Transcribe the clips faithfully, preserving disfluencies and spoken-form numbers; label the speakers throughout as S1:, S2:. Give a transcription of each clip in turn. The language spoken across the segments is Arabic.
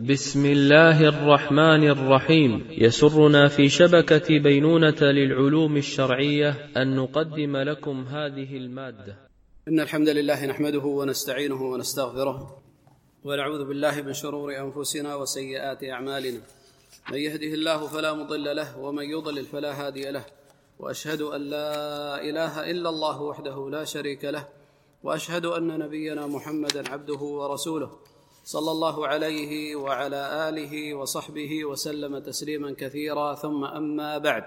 S1: بسم الله الرحمن الرحيم. يسرنا في شبكة بينونة للعلوم الشرعية أن نقدم لكم هذه المادة.
S2: إن الحمد لله نحمده ونستعينه ونستغفره ونعوذ بالله من شرور أنفسنا وسيئات أعمالنا، من يهده الله فلا مضل له ومن يضلل فلا هادي له، وأشهد أن لا إله إلا الله وحده لا شريك له، وأشهد أن نبينا محمدا عبده ورسوله صلى الله عليه وعلى آله وصحبه وسلم تسليما كثيرا، ثم أما بعد.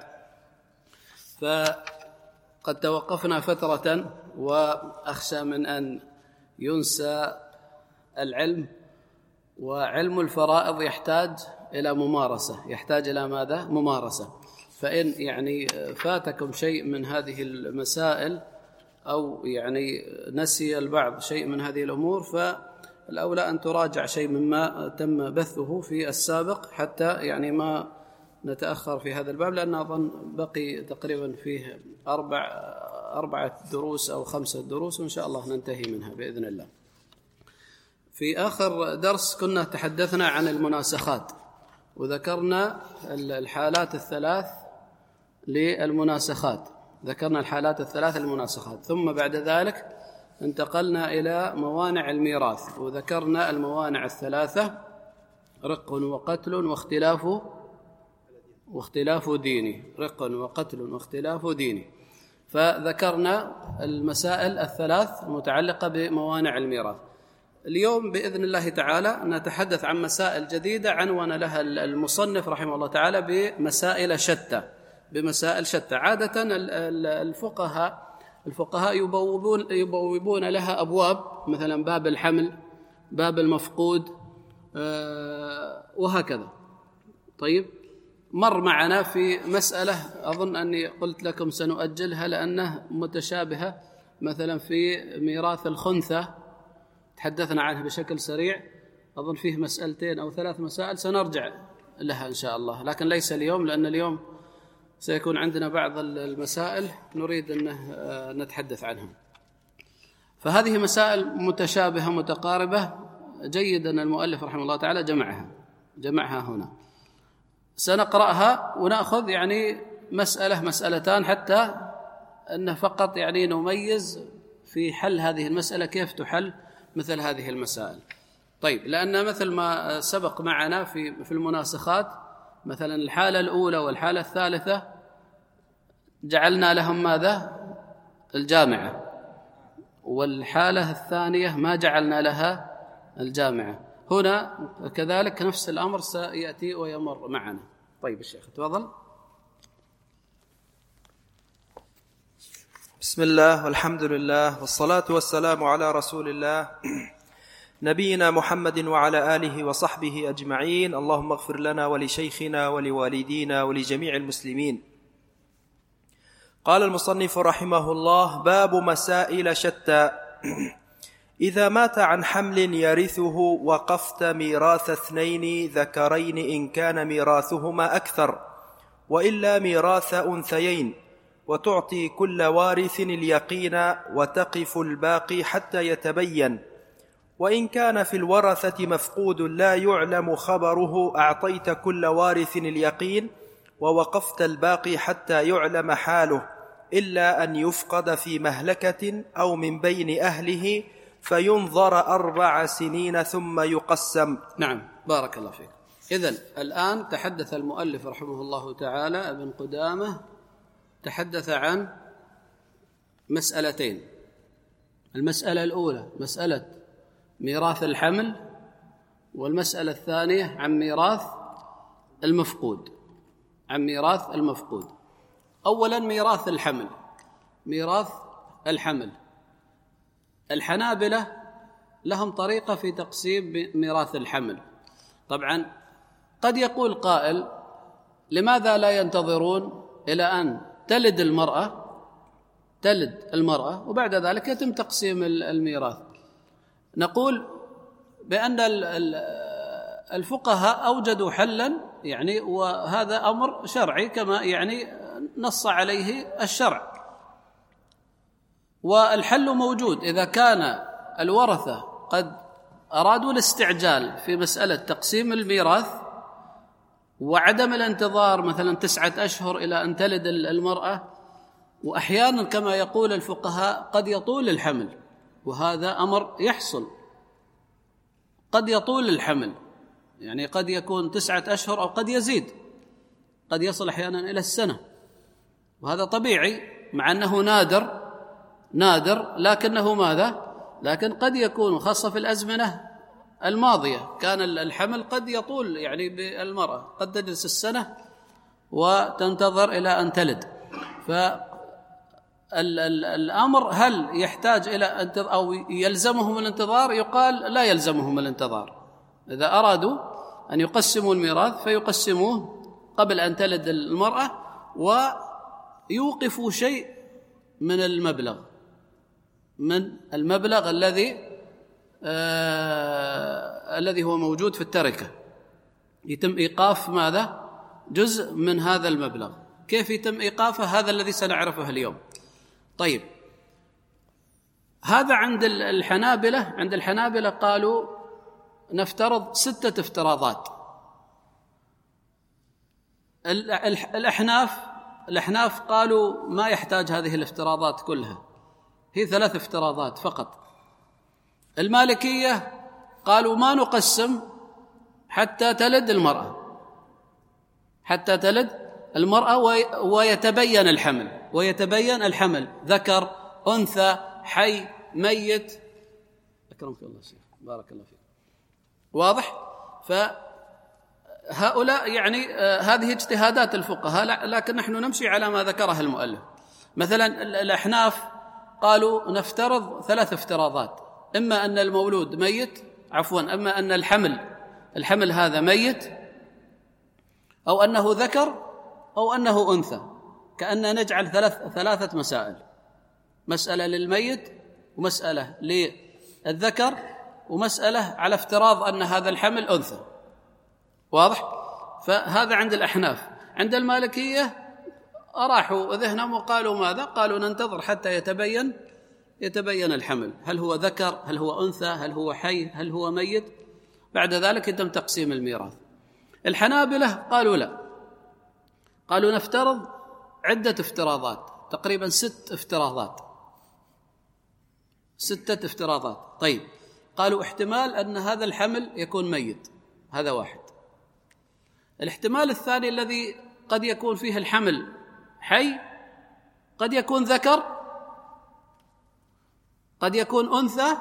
S2: فقد توقفنا فترة وأخشى من أن ينسى العلم، وعلم الفرائض يحتاج إلى ممارسة، يحتاج إلى ماذا؟ ممارسة. فإن يعني فاتكم شيء من هذه المسائل أو يعني نسي البعض شيء من هذه الأمور، فالأولى أن تراجع شيء مما تم بثه في السابق حتى يعني ما نتأخر في هذا الباب، لأن أظن بقي تقريبا فيه أربع أربعة دروس أو خمسة دروس، وإن شاء الله ننتهي منها بإذن الله. في آخر درس كنا تحدثنا عن المناسخات، وذكرنا الحالات الثلاث للمناسخات، ذكرنا الحالات الثلاث للمناسخات، ثم بعد ذلك انتقلنا إلى موانع الميراث، وذكرنا الموانع الثلاثة: رق وقتل واختلاف واختلاف ديني، رق وقتل واختلاف ديني. فذكرنا المسائل الثلاث المتعلقة بموانع الميراث. اليوم بإذن الله تعالى نتحدث عن مسائل جديدة عنون لها المصنف رحمه الله تعالى بمسائل شتى بمسائل شتى. عادة الفقهاء الفقهاء يبوبون يبوبون لها أبواب، مثلا باب الحمل، باب المفقود، وهكذا. طيب، مر معنا في مسألة أظن أني قلت لكم سنؤجلها لأنها متشابهة، مثلا في ميراث الخنثى تحدثنا عنها بشكل سريع، أظن فيه مسألتين أو ثلاث مسائل سنرجع لها إن شاء الله، لكن ليس اليوم، لأن اليوم سيكون عندنا بعض المسائل نريد أن نتحدث عنها. فهذه مسائل متشابهة متقاربة، جيد أن المؤلف رحمه الله تعالى جمعها جمعها هنا. سنقرأها ونأخذ يعني مسألة مسألتان حتى أن فقط يعني نميز في حل هذه المسألة كيف تحل مثل هذه المسائل. طيب، لأن مثل ما سبق معنا في في المناسخات، مثلا الحالة الأولى والحالة الثالثة جعلنا لهم ماذا؟ الجامعة، والحالة الثانية ما جعلنا لها الجامعة. هنا كذلك نفس الأمر سيأتي ويمر معنا. طيب الشيخ تفضل.
S3: بسم الله والحمد لله والصلاة والسلام على رسول الله نبينا محمد وعلى آله وصحبه أجمعين. اللهم اغفر لنا ولشيخنا ولوالدينا ولجميع المسلمين. قال المصنف رحمه الله: باب مسائل شتى. إذا مات عن حمل يرثه وقفت ميراث اثنين ذكرين إن كان ميراثهما أكثر، وإلا ميراث أنثيين، وتعطي كل وارث اليقين وتقف الباقي حتى يتبين. وإن كان في الورثة مفقود لا يعلم خبره أعطيت كل وارث اليقين ووقفت الباقي حتى يعلم حاله، إلا أن يفقد في مهلكة أو من بين أهله فينظر أربع سنين ثم يقسم.
S2: نعم، بارك الله فيك. إذن الآن تحدث المؤلف رحمه الله تعالى ابن قدامة، تحدث عن مسألتين. المسألة الأولى مسألة ميراث الحمل، والمسألة الثانية عن ميراث المفقود عن ميراث المفقود. أولا ميراث الحمل. ميراث الحمل الحنابلة لهم طريقة في تقسيم ميراث الحمل. طبعا قد يقول قائل: لماذا لا ينتظرون إلى أن تلد المرأة تلد المرأة وبعد ذلك يتم تقسيم الميراث؟ نقول بأن الفقهاء أوجدوا حلا، يعني وهذا أمر شرعي كما يعني نص عليه الشرع، والحل موجود. إذا كان الورثة قد أرادوا الاستعجال في مسألة تقسيم الميراث وعدم الانتظار مثلا تسعة أشهر إلى أن تلد المرأة، وأحيانا كما يقول الفقهاء قد يطول الحمل، وهذا أمر يحصل، قد يطول الحمل، يعني قد يكون تسعة أشهر أو قد يزيد، قد يصل أحيانا إلى السنة، وهذا طبيعي مع أنه نادر نادر لكنه ماذا؟ لكن قد يكون خاصة في الأزمنة الماضية كان الحمل قد يطول، يعني بالمرأة قد تجلس السنة وتنتظر إلى أن تلد. فالأمر هل يحتاج إلى أو يلزمهم الانتظار؟ يقال لا يلزمهم الانتظار. إذا أرادوا أن يقسموا الميراث فيقسموه قبل أن تلد المرأة، ويوقفوا شيء من المبلغ من المبلغ الذي آه الذي هو موجود في التركة، يتم إيقاف ماذا؟ جزء من هذا المبلغ. كيف يتم إيقافه؟ هذا الذي سنعرفه اليوم. طيب، هذا عند الحنابلة. عند الحنابلة قالوا نفترض ستة افتراضات. الأحناف الأحناف قالوا ما يحتاج هذه الافتراضات كلها، هي ثلاث افتراضات فقط. المالكية قالوا ما نقسم حتى تلد المرأة، حتى تلد المرأة ويتبين الحمل ويتبين الحمل ذكر أنثى حي ميت. أكرمك الله شيخ، بارك الله فيك. واضح؟ فهؤلاء يعني آه هذه اجتهادات الفقهاء، لكن نحن نمشي على ما ذكره المؤلف. مثلا الأحناف قالوا نفترض ثلاث افتراضات: إما أن المولود ميت، عفوا أما أن الحمل الحمل هذا ميت، أو أنه ذكر، أو أنه أنثى. كأن نجعل ثلاث ثلاثة مسائل: مسألة للميت، ومسألة للذكر، ومسألة على افتراض أن هذا الحمل أنثى. واضح؟ فهذا عند الأحناف. عند المالكية أراحوا ذهنهم وقالوا ماذا؟ قالوا ننتظر حتى يتبين يتبين الحمل، هل هو ذكر، هل هو أنثى، هل هو حي، هل هو ميت، بعد ذلك يتم تقسيم الميراث. الحنابلة قالوا لا، قالوا نفترض عدة افتراضات، تقريبا ست افتراضات ستة افتراضات. طيب، قالوا احتمال أن هذا الحمل يكون ميت، هذا واحد. الاحتمال الثاني الذي قد يكون فيه الحمل حي، قد يكون ذكر، قد يكون أنثى،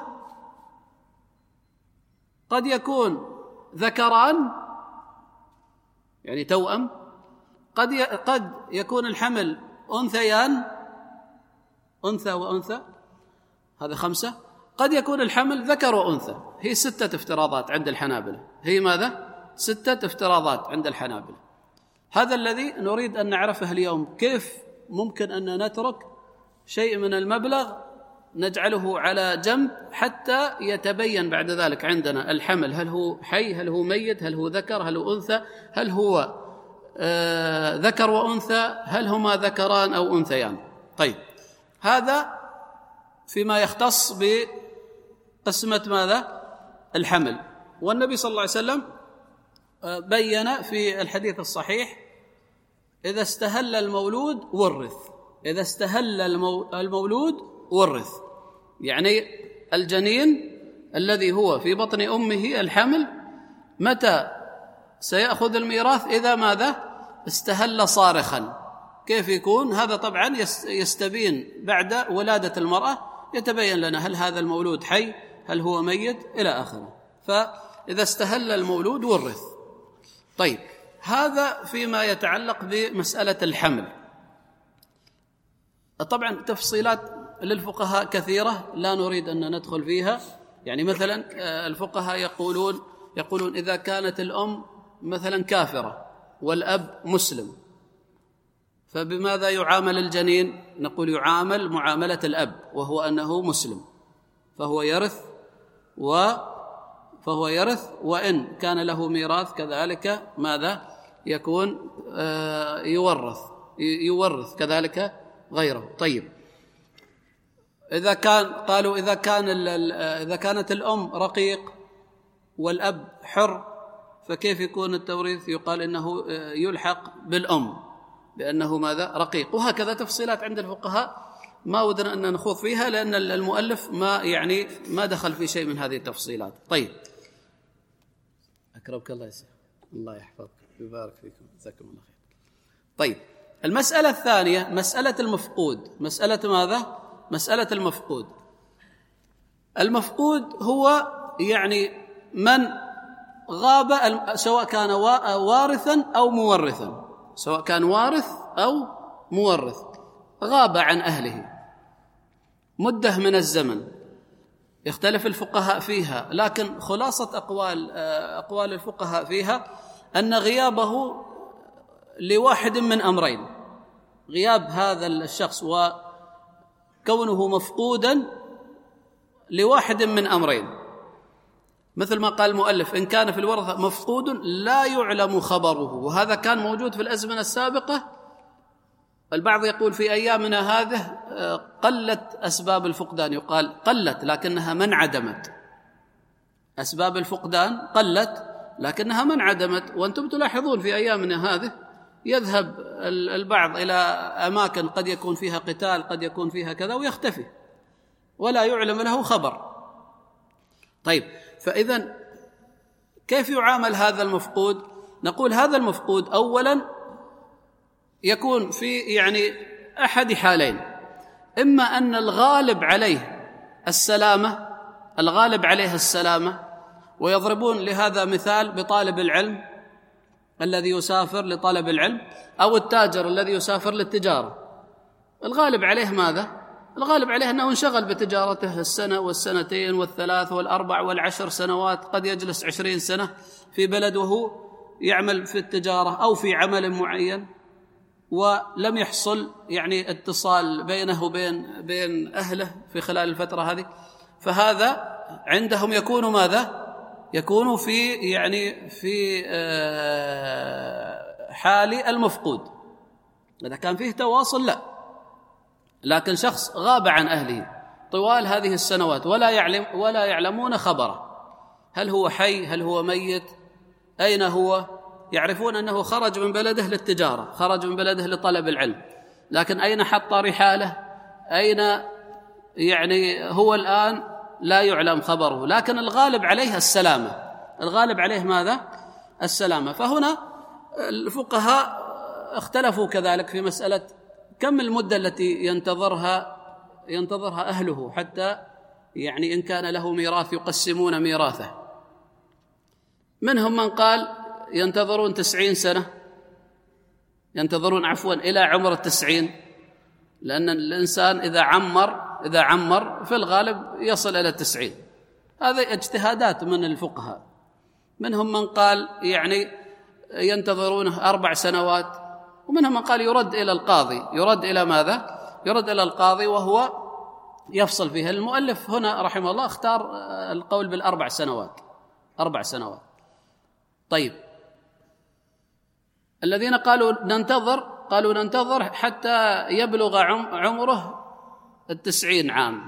S2: قد يكون ذكران يعني توأم، قد قد يكون الحمل أنثيان، أنثى وأنثى، هذا خمسة. قد يكون الحمل ذكر وأنثى. هي ستة افتراضات عند الحنابلة. هي ماذا؟ ستة افتراضات عند الحنابلة. هذا الذي نريد أن نعرفه اليوم. كيف ممكن أن نترك شيء من المبلغ نجعله على جنب حتى يتبين بعد ذلك عندنا الحمل، هل هو حي، هل هو ميت، هل هو ذكر، هل هو أنثى، هل هو آه ذكر وأنثى، هل هما ذكران أو أنثيان. طيب، هذا فيما يختص بقسمة ماذا؟ الحمل. والنبي صلى الله عليه وسلم بين في الحديث الصحيح: إذا استهل المولود ورث، إذا استهل المولود ورث، يعني الجنين الذي هو في بطن أمه الحمل متى سيأخذ الميراث؟ إذا ماذا؟ استهل صارخا. كيف يكون هذا؟ طبعا يستبين بعد ولادة المرأة، يتبين لنا هل هذا المولود حي، هل هو ميت، إلى آخره. فإذا استهل المولود ورث. طيب، هذا فيما يتعلق بمسألة الحمل. طبعا تفصيلات للفقهاء كثيرة لا نريد أن ندخل فيها. يعني مثلا الفقهاء يقولون يقولون إذا كانت الأم مثلا كافرة والأب مسلم، فبماذا يعامل الجنين؟ نقول يعامل معاملة الأب، وهو أنه مسلم، فهو يرث و فهو يرث وإن كان له ميراث كذلك ماذا؟ يكون آه يورث يورث كذلك غيره. طيب، إذا كان قالوا إذا كان إذا كانت الأم رقيق والأب حر، فكيف يكون التوريث؟ يقال إنه يلحق بالأم بأنه ماذا؟ رقيق. وهكذا تفصيلات عند الفقهاء ما ودنا أن نخوض فيها، لأن المؤلف ما يعني ما دخل في شيء من هذه التفصيلات. طيب، أكرمك الله يا شيخ، الله يحفظك ويبارك فيكم، جزاكم الله خير. طيب، المسألة الثانية مسألة المفقود. مسألة ماذا؟ مسألة المفقود. المفقود هو يعني من غاب، سواء كان وارثا أو مورثا، سواء كان وارث أو مورث، غاب عن أهله مدة من الزمن، يختلف الفقهاء فيها، لكن خلاصة أقوال أقوال الفقهاء فيها أن غيابه لواحد من أمرين: غياب هذا الشخص وكونه مفقودا لواحد من أمرين، مثل ما قال المؤلف: إن كان في الورثة مفقود لا يعلم خبره. وهذا كان موجود في الأزمنة السابقة. البعض يقول في أيامنا هذه قلت أسباب الفقدان، يقال قلت لكنها ما انعدمت. أسباب الفقدان قلت لكنها ما انعدمت. وأنتم تلاحظون في أيامنا هذه يذهب البعض إلى أماكن قد يكون فيها قتال، قد يكون فيها كذا، ويختفي ولا يعلم له خبر. طيب، فإذن كيف يعامل هذا المفقود؟ نقول هذا المفقود أولا يكون في يعني أحد حالين: إما أن الغالب عليه السلامة، الغالب عليه السلامة، ويضربون لهذا مثال بطالب العلم الذي يسافر لطلب العلم، أو التاجر الذي يسافر للتجارة. الغالب عليه ماذا؟ الغالب عليه أنه انشغل بتجارته السنة والسنتين والثلاث والأربع والعشر سنوات، قد يجلس عشرين سنة في بلد وهو يعمل في التجارة أو في عمل معين، ولم يحصل يعني اتصال بينه وبين بين أهله في خلال الفترة هذه. فهذا عندهم يكون ماذا؟ يكون في يعني في حال المفقود. إذا كان فيه تواصل لا، لكن شخص غاب عن أهله طوال هذه السنوات ولا يعلم ولا يعلمون خبره، هل هو حي، هل هو ميت، أين هو؟ يعرفون أنه خرج من بلده للتجارة، خرج من بلده لطلب العلم، لكن أين حط رحاله، أين يعني هو الآن لا يعلم خبره. لكن الغالب عليه السلامة، الغالب عليه ماذا؟ السلامة. فهنا الفقهاء اختلفوا كذلك في مسألة كم المدة التي ينتظرها ينتظرها أهله حتى يعني إن كان له ميراث يقسمون ميراثه. منهم من قال ينتظرون تسعين سنة، ينتظرون عفوا إلى عمر التسعين، لأن الإنسان إذا عمر إذا عمر في الغالب يصل إلى التسعين. هذه اجتهادات من الفقهاء. منهم من قال يعني ينتظرونه أربع سنوات، ومنهم من قال يرد إلى القاضي. يرد إلى ماذا؟ يرد إلى القاضي وهو يفصل فيها. المؤلف هنا رحمه الله اختار القول بالأربع سنوات، أربع سنوات. طيب، الذين قالوا ننتظر قالوا ننتظر حتى يبلغ عمره التسعين عام.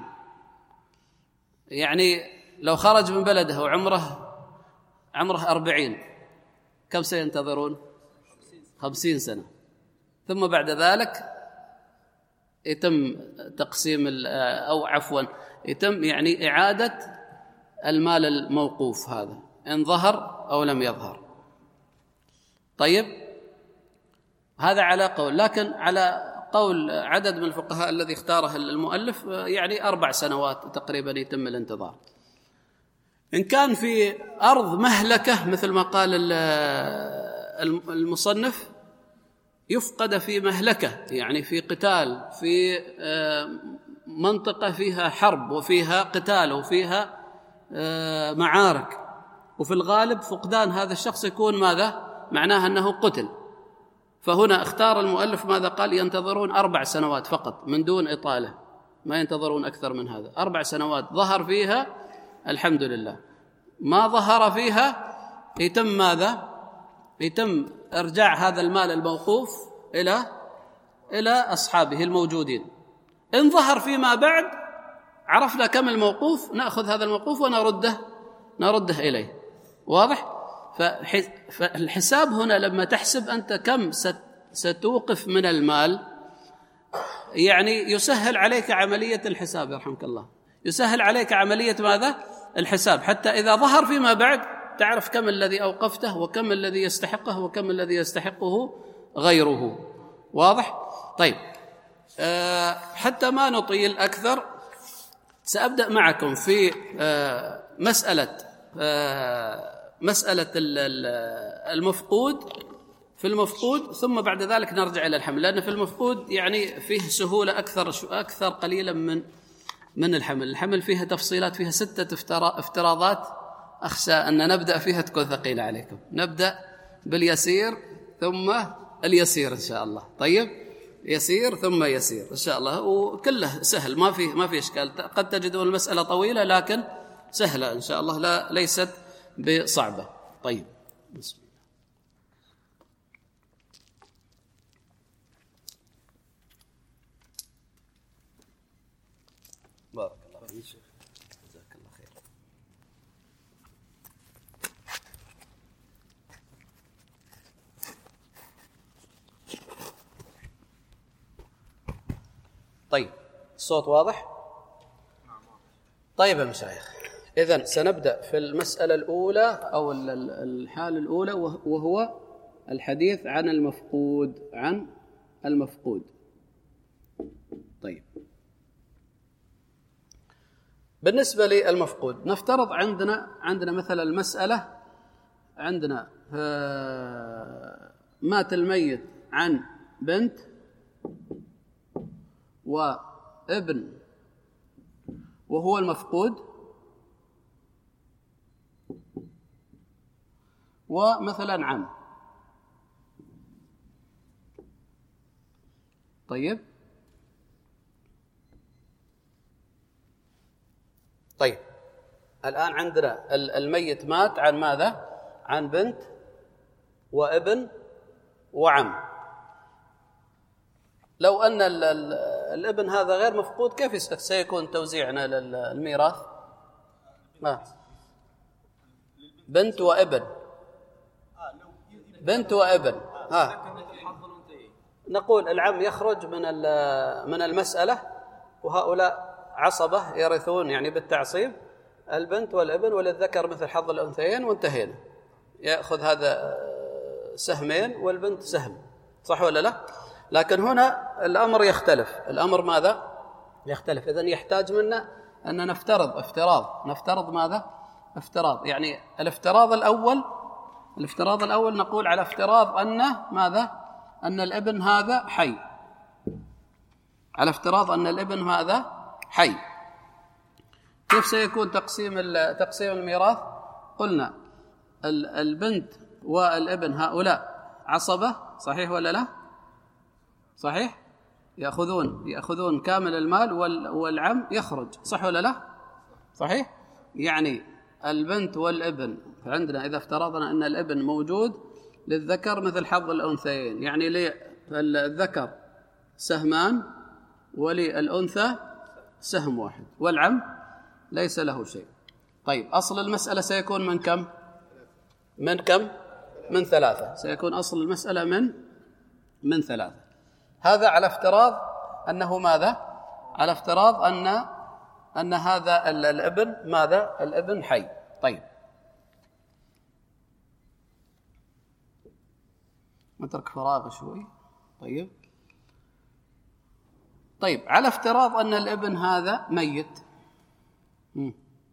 S2: يعني لو خرج من بلده وعمره عمره أربعين، كم سينتظرون؟ خمسين سنة. ثم بعد ذلك يتم تقسيم أو عفوا يتم يعني إعادة المال الموقوف هذا إن ظهر أو لم يظهر. طيب، هذا على قول، لكن على قول عدد من الفقهاء الذي اختاره المؤلف يعني أربع سنوات تقريبا يتم الانتظار. إن كان في أرض مهلكة مثل ما قال المصنف، يفقد في مهلكة يعني في قتال، في منطقة فيها حرب وفيها قتال وفيها معارك، وفي الغالب فقدان هذا الشخص يكون ماذا؟ معناه أنه قتل. فهنا اختار المؤلف ماذا قال؟ ينتظرون أربع سنوات فقط من دون إطالة، ما ينتظرون أكثر من هذا. أربع سنوات ظهر فيها الحمد لله، ما ظهر فيها يتم ماذا؟ يتم إرجاع هذا المال الموقوف إلى إلى أصحابه الموجودين. إن ظهر فيما بعد عرفنا كم الموقوف، نأخذ هذا الموقوف ونرده نرده إليه. واضح؟ فالحساب هنا لما تحسب أنت كم ستوقف من المال، يعني يسهل عليك عملية الحساب يرحمك الله، يسهل عليك عملية ماذا؟ الحساب، حتى إذا ظهر فيما بعد تعرف كم الذي أوقفته وكم الذي يستحقه وكم الذي يستحقه غيره. واضح؟ طيب، أه حتى ما نطيل أكثر سأبدأ معكم في أه مسألة أه مسألة المفقود في المفقود، ثم بعد ذلك نرجع إلى الحمل، لأن في المفقود يعني فيه سهولة أكثر أكثر قليلا من من الحمل. الحمل فيها تفصيلات، فيها ستة افتراضات أخشى أن نبدأ فيها تكون ثقيلة عليكم. نبدأ باليسير ثم اليسير إن شاء الله. طيب، يسير ثم يسير إن شاء الله، وكله سهل، ما فيه ما فيه إشكال. قد تجدون المسألة طويلة لكن سهلة إن شاء الله، لا ليست بصعبة. طيب، بسم الله. بارك الله فيك شيخ، جزاك الله خير. طيب، الصوت واضح؟ طيب يا مشايخ، إذن سنبدأ في المسألة الأولى أو الحالة الأولى، وهو الحديث عن المفقود عن المفقود. طيب، بالنسبة للمفقود نفترض عندنا عندنا مثلا المسألة، عندنا مات الميت عن بنت وابن وهو المفقود، ومثلا عم. طيب طيب الآن عندنا الميت مات عن ماذا؟ عن بنت وابن وعم. لو أن الابن هذا غير مفقود، كيف سيكون توزيعنا للميراث؟ ما بنت وابن، بنت وابن. ها، نقول العم يخرج من من المسألة، وهؤلاء عصبة يرثون يعني بالتعصيب، البنت والابن وللذكر مثل حظ الأنثيين، وانتهينا. يأخذ هذا سهمين والبنت سهم، صح ولا لا؟ لكن هنا الأمر يختلف. الأمر ماذا؟ يختلف. إذن يحتاج منا أن نفترض افتراض نفترض ماذا؟ افتراض يعني الافتراض الأول الافتراض الأول نقول على افتراض أن ماذا؟ أن الابن هذا حي، على افتراض أن الابن هذا حي. كيف سيكون تقسيم تقسيم الميراث؟ قلنا البنت والابن هؤلاء عصبة، صحيح ولا لا؟ صحيح؟ يأخذون يأخذون كامل المال، والعم يخرج، صح ولا لا؟ صحيح؟ يعني البنت والابن عندنا إذا افترضنا أن الابن موجود، للذكر مثل حظ الأنثيين، يعني للذكر سهمان وللأنثى سهم واحد، والعم ليس له شيء. طيب، أصل المسألة سيكون من كم؟ من كم؟ من ثلاثة. سيكون أصل المسألة من من ثلاثة. هذا على افتراض أنه ماذا؟ على افتراض أن أن هذا الابن ماذا؟ الابن حي. طيب، نترك فراغ شوي. طيب طيب على افتراض أن الابن هذا ميت، مم.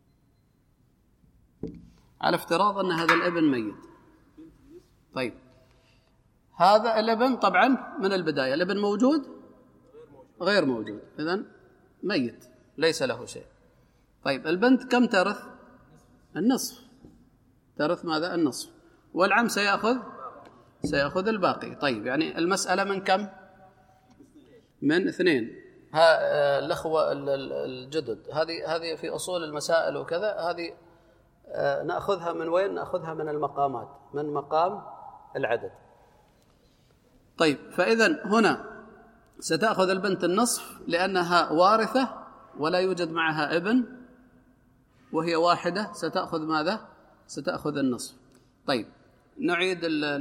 S2: على افتراض أن هذا الابن ميت. طيب، هذا الابن طبعا من البداية الابن موجود؟ غير موجود، إذن ميت ليس له شيء. طيب، البنت كم ترث؟ النصف، ترث ماذا؟ النصف. والعم سيأخذ سيأخذ الباقي. طيب، يعني المسألة من كم؟ من اثنين. ها الأخوة الجدد، هذه هذه في أصول المسائل وكذا، هذه نأخذها من وين؟ نأخذها من المقامات، من مقام العدد. طيب، فإذا هنا ستأخذ البنت النصف لأنها وارثة ولا يوجد معها ابن، وهي واحدة، ستأخذ ماذا؟ ستأخذ النصف. طيب نعيد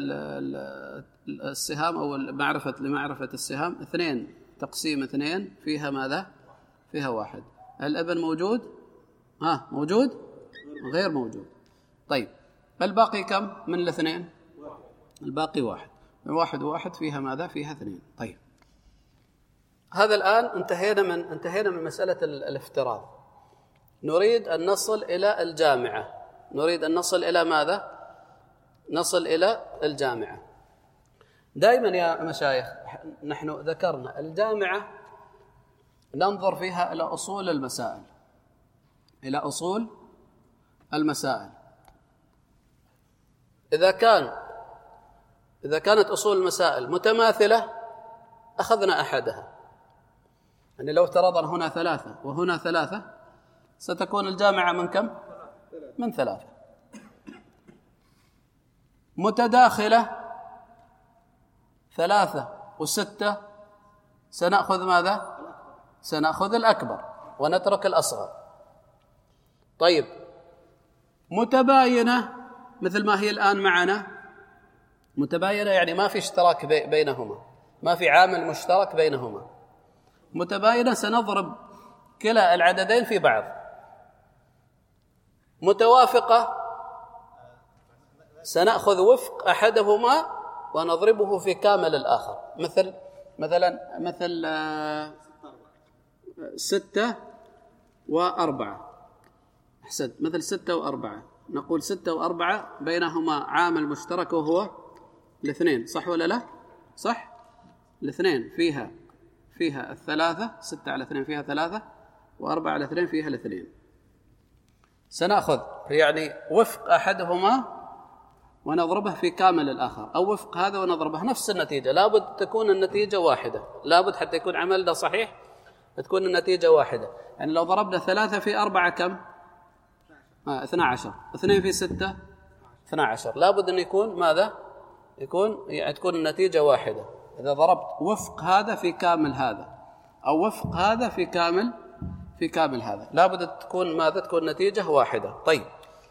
S2: السهام أو معرفة لمعرفة السهام. اثنين تقسيم اثنين فيها ماذا؟ فيها واحد. الابن موجود؟ ها موجود؟ غير موجود. طيب الباقي كم من الاثنين؟ الباقي واحد. واحد وواحد فيها ماذا؟ فيها اثنين. طيب هذا الآن انتهينا من انتهينا من مسألة الافتراض. نريد أن نصل إلى الجامعة. نريد أن نصل إلى ماذا؟ نصل إلى الجامعة. دائما يا مشايخ نحن ذكرنا الجامعة ننظر فيها إلى أصول المسائل، إلى أصول المسائل. إذا كان إذا كانت أصول المسائل متماثلة أخذنا أحدها. يعني لو افترضنا هنا ثلاثة وهنا ثلاثة ستكون الجامعة من كم؟ من ثلاثة. متداخلة ثلاثة وستة سنأخذ ماذا؟ سنأخذ الأكبر ونترك الأصغر. طيب متباينة مثل ما هي الآن معنا، متباينة يعني ما في اشتراك بينهما، ما في عامل مشترك بينهما. متباينة سنضرب كلا العددين في بعض. متوافقة سنأخذ وفق أحدهما ونضربه في كامل الآخر. مثل مثلا مثل ستة وأربعة. أحسنت. مثل ستة وأربعة، نقول ستة وأربعة بينهما عامل مشترك وهو الاثنين، صح ولا لا؟ صح. الاثنين فيها فيها الثلاثة، ستة على اثنين فيها ثلاثة، وأربعة على اثنين فيها الاثنين. سنأخذ يعني وفق أحدهما ونضربه في كامل الآخر، أو وفق هذا ونضربه نفس النتيجة. لابد تكون النتيجة واحدة، لابد حتى يكون عملنا صحيح تكون النتيجة واحدة. يعني لو ضربنا ثلاثة في أربعة كم؟ آه اثنا عشر. اثنين في ستة اثنا عشر. لابد أن يكون ماذا؟ يكون يعني تكون النتيجة واحدة. إذا ضربت وفق هذا في كامل هذا أو وفق هذا في كامل في كامل هذا، لابد تكون ماذا؟ تكون نتيجة واحدة. طيب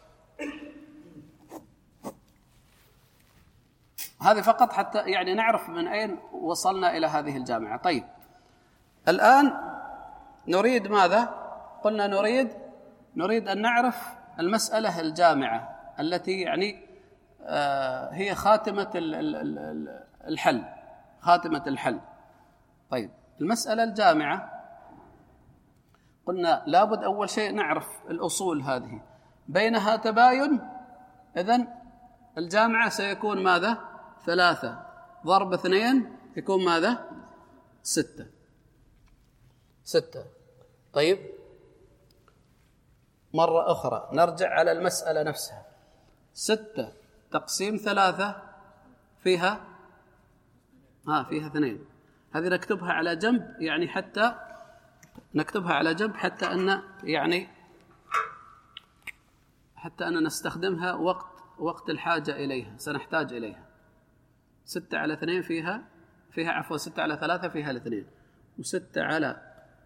S2: هذه فقط حتى يعني نعرف من أين وصلنا إلى هذه الجامعة. طيب الآن نريد ماذا؟ قلنا نريد نريد أن نعرف المسألة الجامعة التي يعني آه هي خاتمة الحل، خاتمة الحل. طيب المسألة الجامعة قلنا لابد أول شيء نعرف الأصول هذه بينها تباين. إذن الجامعة سيكون ماذا؟ ثلاثة ضرب اثنين يكون ماذا؟ ستة. ستة. طيب مرة أخرى نرجع على المسألة نفسها. ستة تقسيم ثلاثة فيها ها فيها اثنين. هذه نكتبها على جنب، يعني حتى نكتبها على جنب حتى أن يعني حتى أن نستخدمها وقت وقت الحاجة إليها، سنحتاج إليها. ستة على اثنين فيها فيها عفوا ستة على ثلاثة فيها الاثنين، وستة على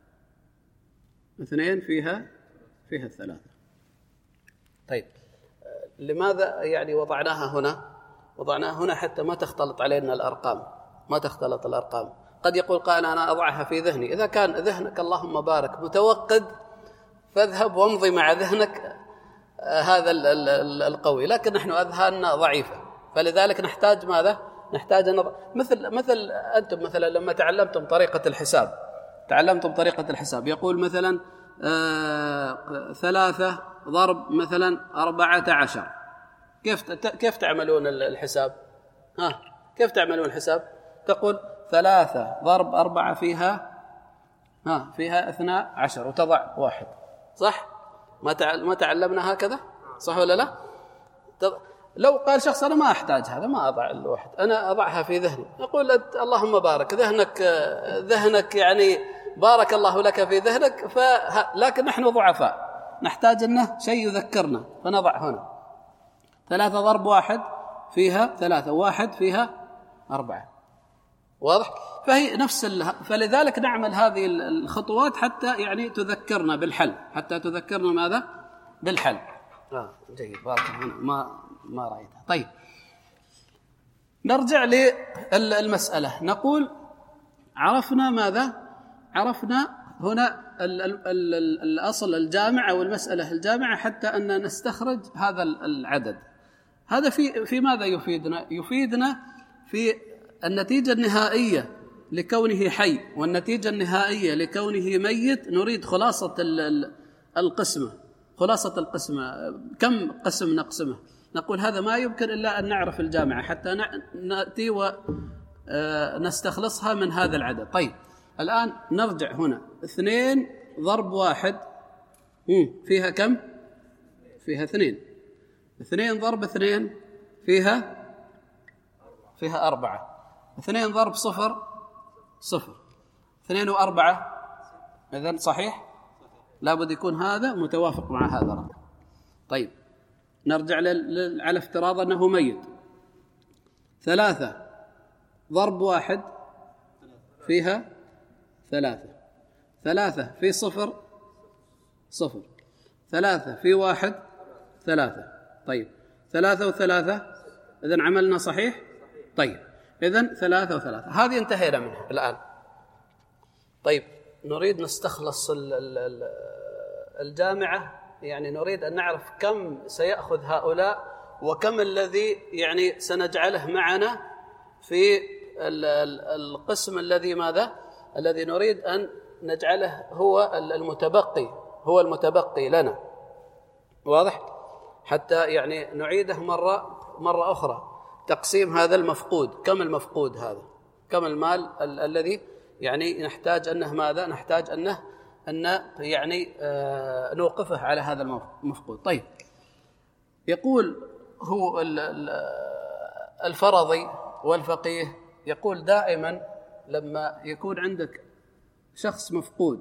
S2: اثنين فيها فيها الثلاثة. طيب لماذا يعني وضعناها هنا؟ وضعناها هنا حتى ما تختلط علينا الأرقام، ما تختلط الأرقام. قد يقول قائل أنا أضعها في ذهني. إذا كان ذهنك اللهم بارك متوقد فاذهب وامضي مع ذهنك هذا القوي، لكن نحن أذهاننا ضعيفة، فلذلك نحتاج ماذا؟ نحتاج نض... مثل مثل أنتم مثلا لما تعلمتم طريقة الحساب، تعلمتم طريقة الحساب يقول مثلا آه... ثلاثة ضرب مثلا أربعة عشر. كيف كيف تعملون الحساب؟ ها كيف تعملون الحساب؟ تقول ثلاثة ضرب أربعة فيها ها فيها اثنا عشر وتضع واحد، صح؟ ما ما تعلمنا هكذا، صح ولا لا؟ لو قال شخص أنا ما أحتاج هذا، ما أضع الواحد، أنا أضعها في ذهني، نقول اللهم بارك ذهنك، ذهنك يعني بارك الله لك في ذهنك، ف... لكن نحن ضعفاء نحتاج أنه شيء يذكرنا، فنضع هنا ثلاثة ضرب واحد فيها ثلاثة، واحد فيها أربعة، واضح؟ فهي نفس ال... فلذلك نعمل هذه الخطوات حتى يعني تذكرنا بالحل، حتى تذكرنا ماذا؟ بالحل. آه جيد بارك الله، ما ما رأيتها. طيب نرجع للمسألة، نقول عرفنا ماذا؟ عرفنا هنا ال ال ال الأصل الجامع أو المسألة الجامعة حتى أن نستخرج هذا العدد. هذا في في ماذا يفيدنا؟ يفيدنا في النتيجة النهائية لكونه حي والنتيجة النهائية لكونه ميت. نريد خلاصة القسمة، خلاصة القسمة كم قسم نقسمه؟ نقول هذا ما يمكن إلا أن نعرف الجامعة حتى نأتي ونستخلصها من هذا العدد. طيب الآن نرجع هنا، اثنين ضرب واحد فيها كم؟ فيها اثنين. اثنين ضرب اثنين فيها فيها أربعة. اثنين ضرب صفر صفر. اثنين وأربعة إذن صحيح؟ لابد يكون هذا متوافق مع هذا الرقم. طيب نرجع على افتراض أنه ميت. ثلاثة ضرب واحد فيها ثلاثة. ثلاثة في صفر صفر. ثلاثة في واحد ثلاثة. طيب ثلاثة وثلاثة إذن عملنا صحيح؟ طيب إذن ثلاثة وثلاثة هذه انتهينا منها الآن. طيب نريد نستخلص الجامعة، يعني نريد أن نعرف كم سيأخذ هؤلاء وكم الذي يعني سنجعله معنا في القسم الذي ماذا؟ الذي نريد أن نجعله هو المتبقي، هو المتبقي لنا. واضح؟ حتى يعني نعيده مرة مرة أخرى. تقسيم هذا المفقود، كم المفقود هذا؟ كم المال ال- الذي يعني نحتاج أنه ماذا؟ نحتاج أنه أن يعني آه نوقفه على هذا المفقود. طيب يقول هو الفرضي والفقيه يقول دائما لما يكون عندك شخص مفقود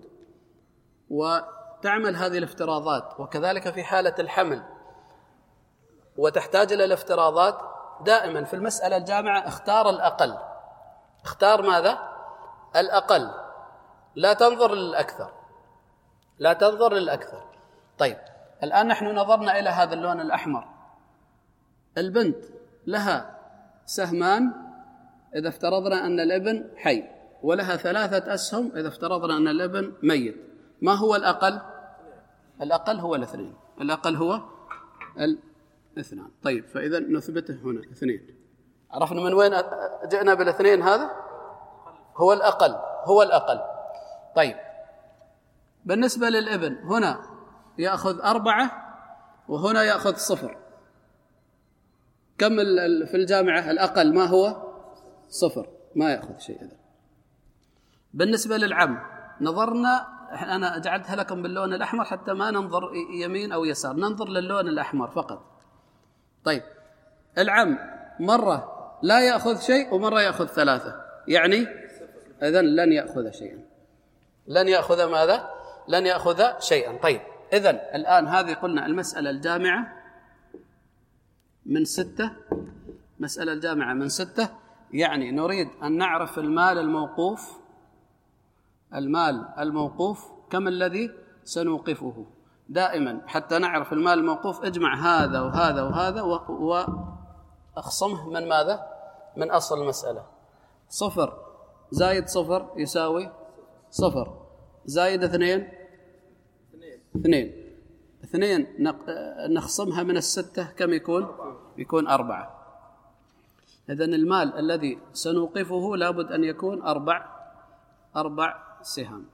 S2: وتعمل هذه الافتراضات، وكذلك في حالة الحمل وتحتاج إلى الافتراضات، دائما في المسألة الجامعة اختار الأقل. اختار ماذا؟ الأقل، لا تنظر للأكثر، لا تنظر للأكثر. طيب الآن نحن نظرنا إلى هذا اللون الأحمر. البنت لها سهمان إذا افترضنا أن الابن حي، ولها ثلاثة أسهم إذا افترضنا أن الابن ميت. ما هو الأقل؟ الأقل هو الاثنين. الأقل هو الاثنان. طيب فإذا نثبته هنا اثنين. عرفنا من وين جئنا بالاثنين؟ هذا هو الأقل، هو الأقل. طيب بالنسبة للابن هنا يأخذ أربعة وهنا يأخذ صفر. كم في الجامعة؟ الأقل ما هو؟ صفر، ما يأخذ شيء. إذا بالنسبة للعم نظرنا، أنا جعلتها لكم باللون الأحمر حتى ما ننظر يمين أو يسار، ننظر للون الأحمر فقط. طيب العم مرة لا يأخذ شيء ومرة يأخذ ثلاثة، يعني إذن لن يأخذ شيئا، لن يأخذ ماذا؟ لن يأخذ شيئا. طيب إذن الآن هذه قلنا المسألة الجامعة من ستة، مسألة الجامعة من ستة، يعني نريد أن نعرف المال الموقوف. المال الموقوف كم الذي سنوقفه؟ دائما حتى نعرف المال الموقوف اجمع هذا وهذا وهذا وأخصمه من ماذا؟ من أصل المسألة. صفر زايد صفر يساوي صفر، زايد اثنين اثنين، اثنين نخصمها من الستة كم يكون؟ يكون أربعة. إذن المال الذي سنوقفه لابد أن يكون أربع أربع سهام.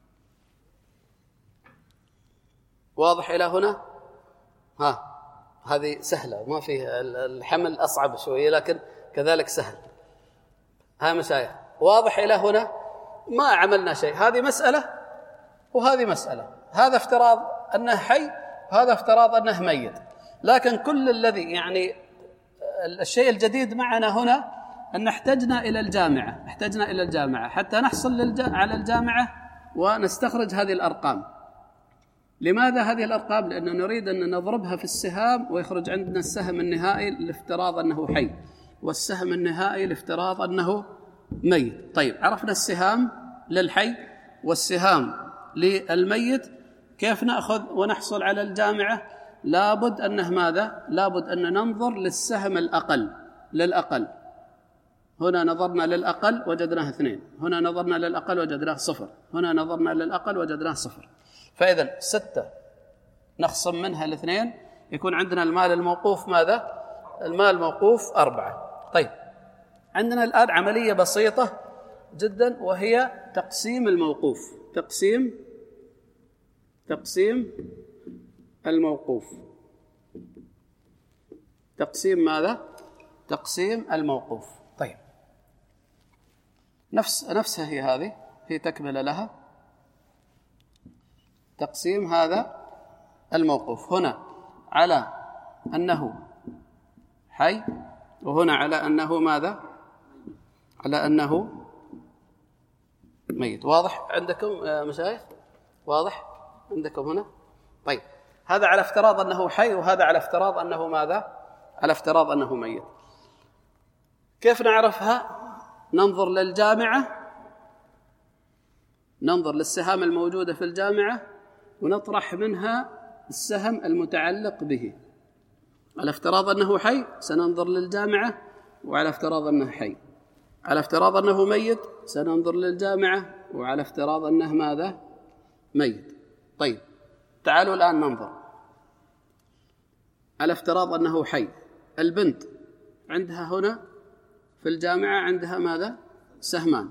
S2: واضح إلى هنا؟ ها هذه سهلة، ما فيها الحمل أصعب شوية لكن كذلك سهل. ها مشايخ واضح إلى هنا؟ ما عملنا شيء، هذه مسألة وهذه مسألة، هذا افتراض أنه حي وهذا افتراض أنه ميت. لكن كل الذي يعني الشيء الجديد معنا هنا أن احتجنا إلى الجامعة، احتجنا إلى الجامعة حتى نحصل على الجامعة ونستخرج هذه الأرقام. لماذا هذه الأرقام؟ لأننا نريد أن نضربها في السهام ويخرج عندنا السهم النهائي لافتراض أنه حي والسهم النهائي لافتراض أنه ميت. طيب عرفنا السهام للحي والسهام للميت، كيف نأخذ ونحصل على الجامعة؟ لابد أنه ماذا؟ لابد أن ننظر للسهم الأقل للأقل. هنا نظرنا للأقل وجدناه اثنين، هنا نظرنا للأقل وجدناه صفر، هنا نظرنا للأقل وجدناه صفر. فإذا ستة نخصم منها الاثنين، يكون عندنا المال الموقوف ماذا؟ المال الموقوف أربعة. طيب عندنا الآن عملية بسيطة جدا، وهي تقسيم الموقوف. تقسيم تقسيم الموقوف. تقسيم ماذا؟ تقسيم الموقوف. طيب نفس نفسها هي هذه، هي تكملة لها. تقسيم هذا الموقوف هنا على أنه حي، وهنا على أنه ماذا؟ على أنه ميت. واضح عندكم مشايخ؟ واضح عندكم هنا؟ طيب هذا على افتراض أنه حي، وهذا على افتراض أنه ماذا؟ على افتراض أنه ميت. كيف نعرفها؟ ننظر للجامعة، ننظر للسهام الموجودة في الجامعة ونطرح منها السهم المتعلق به. على افتراض أنه حي سننظر للجامعة، وعلى افتراض أنه حي. على افتراض أنه ميت سننظر للجامعة، وعلى افتراض أنه ماذا؟ ميت. طيب تعالوا الآن ننظر. على افتراض أنه حي، البنت عندها هنا في الجامعة عندها ماذا؟ سهمان،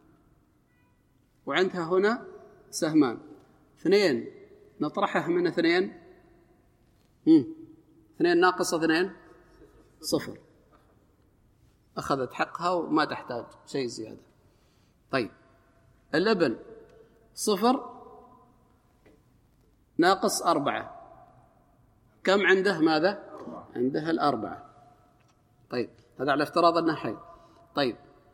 S2: وعندها هنا سهمان. اثنين نطرحه من اثنين، مم. اثنين ناقص اثنين صفر، أخذت حقها وما تحتاج شيء زيادة. طيب الابن صفر ناقص أربعة، كم عنده؟ ماذا؟ عنده الأربعة. طيب هذا على افتراض أنه حي. طيب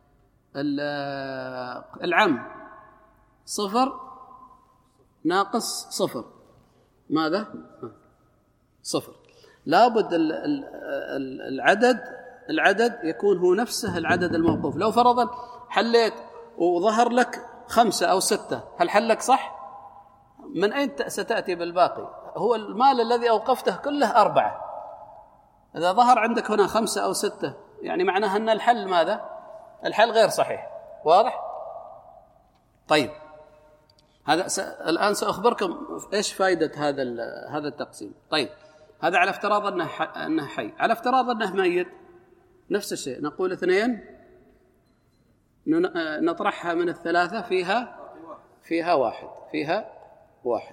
S2: العم صفر ناقص صفر، ماذا؟ صفر. لابد العدد العدد يكون هو نفسه العدد الموقوف. لو فرضا حليت وظهر لك خمسة أو ستة، هل حلك صح؟ من أين ستأتي بالباقي؟ هو المال الذي أوقفته كله أربعة. إذا ظهر عندك هنا خمسة أو ستة، يعني معناها أن الحل ماذا؟ الحل غير صحيح. واضح؟ طيب هذا س... الآن سأخبركم إيش فائدة هذا ال... هذا التقسيم. طيب هذا على افتراض أنه ح... أنه حي. على افتراض أنه ميت نفس الشيء، نقول اثنين ن... نطرحها من الثلاثة، فيها فيها واحد، فيها واحد.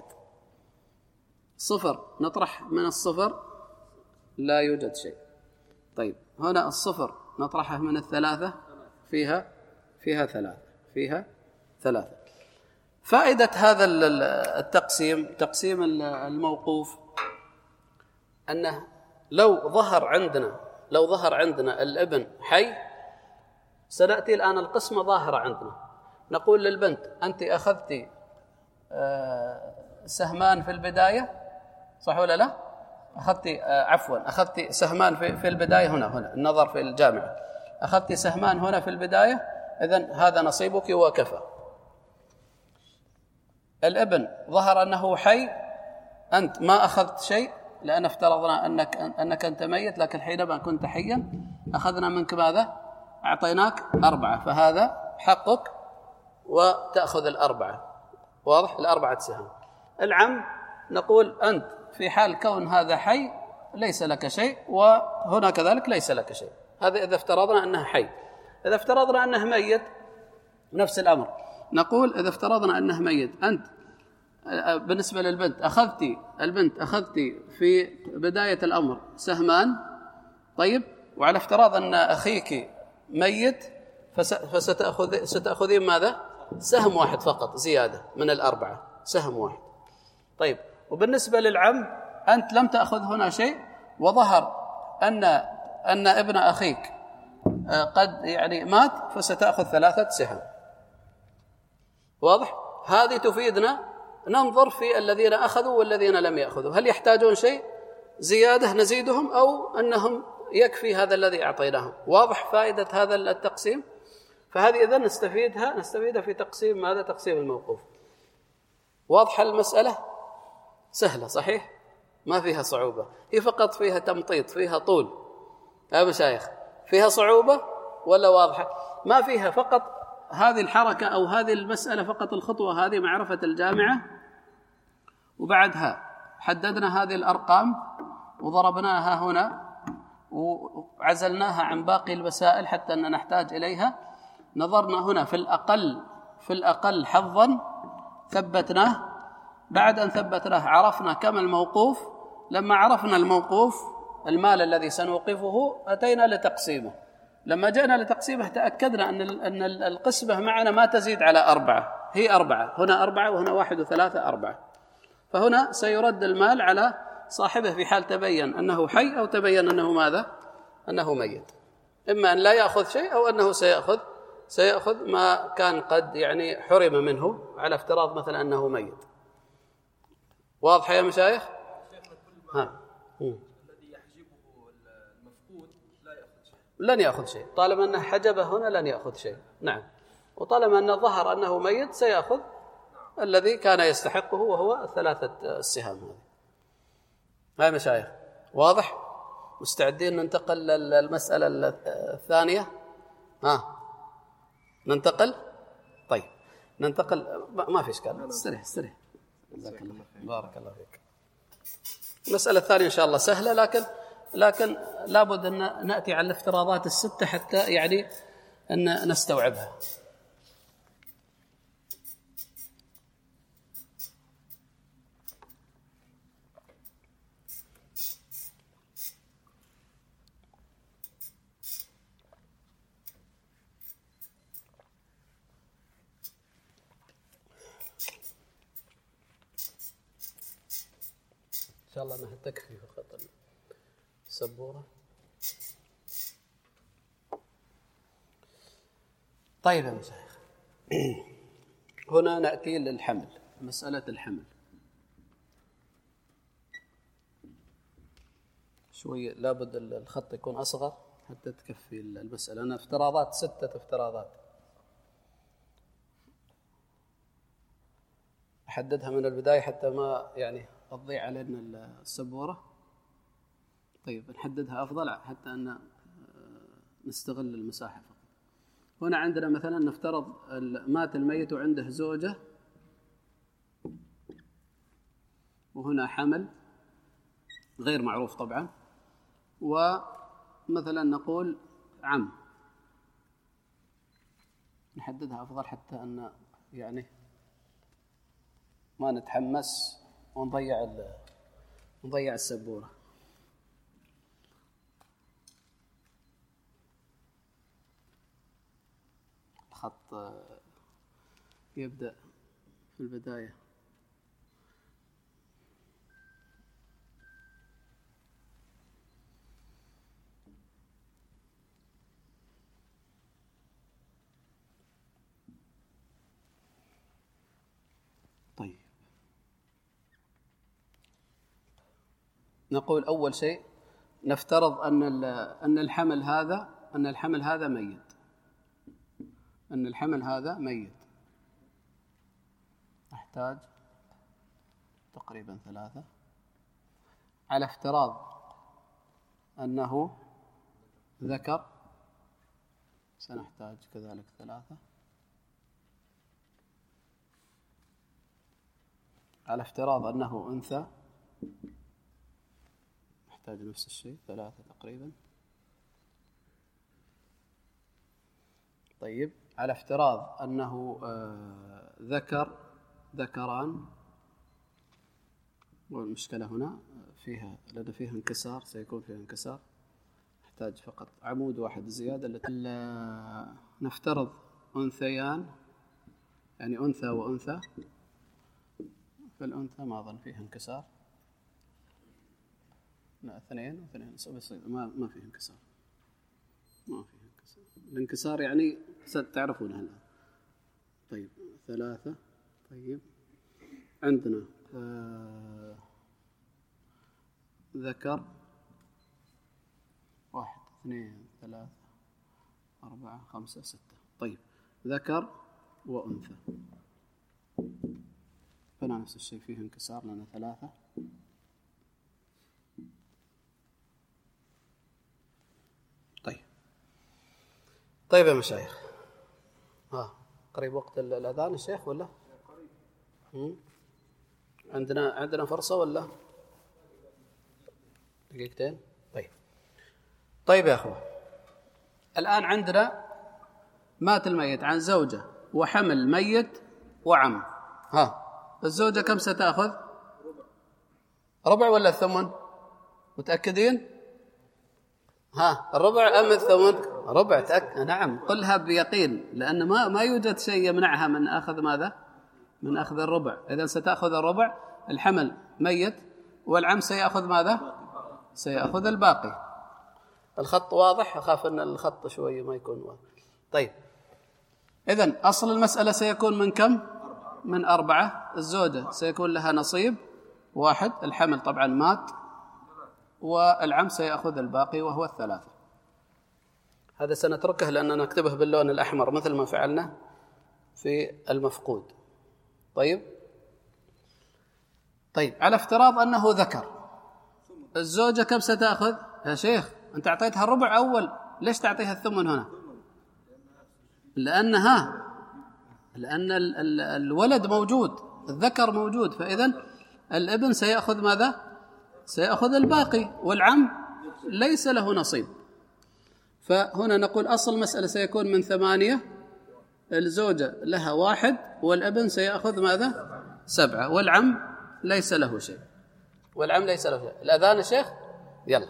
S2: صفر نطرح من الصفر، لا يوجد شيء. طيب هنا الصفر نطرحه من الثلاثة، فيها فيها ثلاثة، فيها ثلاثة. فائدة هذا التقسيم، تقسيم الموقوف، أنه لو ظهر عندنا لو ظهر عندنا الابن حي، سنأتي الآن القسمة ظاهرة عندنا. نقول للبنت أنت أخذتي سهمان في البداية، صح ولا لا؟ أخذتي عفوا أخذتي سهمان في في البداية. هنا هنا النظر في الجامعة، أخذتي سهمان هنا في البداية، إذن هذا نصيبك وكفى. الابن ظهر أنه حي، أنت ما أخذت شيء، لأن افترضنا أنك أنك أنت ميت، لكن حينما كنت حيا أخذنا منك ماذا؟ أعطيناك أربعة، فهذا حقك وتأخذ الأربعة. واضح؟ الأربعة سهم. العم نقول أنت في حال كون هذا حي ليس لك شيء، وهنا كذلك ليس لك شيء. هذا إذا افترضنا أنه حي. إذا افترضنا أنه ميت نفس الأمر، نقول إذا افترضنا أنه ميت، أنت بالنسبة للبنت أخذتي البنت أخذتي في بداية الأمر سهمان. طيب وعلى افتراض أن أخيك ميت، فستأخذ ستأخذين ماذا؟ سهم واحد فقط زيادة من الأربعة، سهم واحد. طيب وبالنسبة للعم أنت لم تأخذ هنا شيء، وظهر أن أن ابن أخيك قد يعني مات، فستأخذ ثلاثة سهم. واضح؟ هذه تفيدنا ننظر في الذين أخذوا والذين لم يأخذوا، هل يحتاجون شيء زيادة نزيدهم، أو أنهم يكفي هذا الذي أعطيناهم. واضح فائدة هذا التقسيم؟ فهذه إذن نستفيدها نستفيدها في تقسيم ماذا؟ تقسيم الموقوف. واضحة المسألة؟ سهلة صحيح؟ ما فيها صعوبة، هي فقط فيها تمطيط، فيها طول. يا مشايخ فيها صعوبة ولا واضحة؟ ما فيها، فقط هذه الحركة أو هذه المسألة، فقط الخطوة هذه معرفة الجامعة، وبعدها حددنا هذه الأرقام وضربناها هنا وعزلناها عن باقي المسائل حتى أن نحتاج إليها. نظرنا هنا في الأقل في الأقل حظا ثبتناه، بعد أن ثبتناه عرفنا كم الموقوف. لما عرفنا الموقوف المال الذي سنوقفه أتينا لتقسيمه. لما جئنا لتقسيمه تأكدنا أن أن القسمة معنا ما تزيد على أربعة، هي أربعة، هنا أربعة وهنا واحد وثلاثة أربعة. فهنا سيرد المال على صاحبه في حال تبين أنه حي أو تبين أنه ماذا؟ أنه ميت. إما أن لا يأخذ شيء أو أنه سيأخذ سيأخذ ما كان قد يعني حرم منه، على افتراض مثلا أنه ميت. واضح يا مشايخ؟ ها. الذي يحجبه المفقود لا يأخذ شيء، لن يأخذ شيء طالما أنه حجبه هنا، لن يأخذ شيء. نعم. وطالما أنه ظهر أنه ميت سيأخذ الذي كان يستحقه وهو ثلاثة السهام هذه. هاي مشايخ واضح؟ مستعدين ننتقل للمسألة الثانية؟ ها ننتقل؟ طيب ننتقل، ما في إشكال، استريح استريح. جزاك الله خير، بارك الله فيك. المسألة الثانية إن شاء الله سهلة، لكن لكن لابد أن نأتي على الافتراضات الستة حتى يعني أن نستوعبها. إن شاء الله أنها تكفي فقط السبورة. طيب يا مشايخ، هنا نأتي للحمل، مسألة الحمل. شوية لابد الخط يكون أصغر حتى تكفي المسألة. أنا افتراضات ستة افتراضات أحددها من البداية حتى ما يعني تضيع علينا السبورة. طيب نحددها أفضل حتى أن نستغل المساحة فقط. هنا عندنا مثلا نفترض مات الميت وعنده زوجة، وهنا حمل غير معروف طبعا، ومثلا نقول عم. نحددها أفضل حتى أن يعني ما نتحمس ونضيع نضيع السبورة. الخط يبدأ في البداية. طيب نقول أول شيء نفترض أن أن الحمل هذا أن الحمل هذا ميت أن الحمل هذا ميت أحتاج تقريبا ثلاثة، على افتراض أنه ذكر سنحتاج كذلك ثلاثة، على افتراض أنه أنثى نحتاج نفس الشيء ثلاثة تقريبا. طيب على افتراض أنه ذكر ذكران، والمشكلة هنا فيها لأن فيها انكسار، سيكون فيها انكسار، نحتاج فقط عمود واحد زيادة. نفترض أنثيان، يعني أنثى وأنثى، فالأنثى ما ظل فيها انكسار، لا اثنين واثنين ما ما فيه انكسار، ما فيه انكسار. الانكسار يعني ستعرفونها الآن. طيب ثلاثة. طيب عندنا آه ذكر واحد اثنين ثلاثة أربعة خمسة ستة. طيب ذكر وأنثى، فلا نفس الشيء فيه انكسار لنا ثلاثة. طيب يا مشايخ، ها قريب وقت الأذان الشيخ ولا؟ مم. عندنا عندنا فرصة ولا دقيقتين؟ طيب طيب يا أخوة، الآن عندنا مات الميت عن زوجة وحمل ميت وعم. ها الزوجة كم ستأخذ؟ ربع ولا الثمن؟ متأكدين؟ ها الربع أم الثمن؟ ربع. تأكد؟ نعم قلها بيقين، لأن ما ما يوجد شيء يمنعها من أخذ ماذا؟ من أخذ الربع. إذن ستأخذ الربع. الحمل ميت والعم سيأخذ ماذا؟ سيأخذ الباقي. الخط واضح؟ أخاف أن الخط شوي ما يكون واضح. طيب إذن أصل المسألة سيكون من كم؟ من أربعة. الزوجة سيكون لها نصيب واحد، الحمل طبعا مات، والعم سيأخذ الباقي وهو الثلاثة. هذا سنتركه لأننا نكتبه باللون الأحمر مثل ما فعلنا في المفقود. طيب طيب على افتراض أنه ذكر، الزوجة كم ستأخذ؟ يا شيخ أنت أعطيتها الربع أول، ليش تعطيها الثمن هنا؟ لأنها لأن ال ال الولد موجود، الذكر موجود، فإذن الابن سيأخذ ماذا؟ سيأخذ الباقي، والعم ليس له نصيب. فهنا نقول أصل المسألة سيكون من ثمانية، الزوجة لها واحد، والابن سيأخذ ماذا؟ سبعة، والعم ليس له شيء. والعم ليس له شيء. الأذان يا شيخ؟ يلا.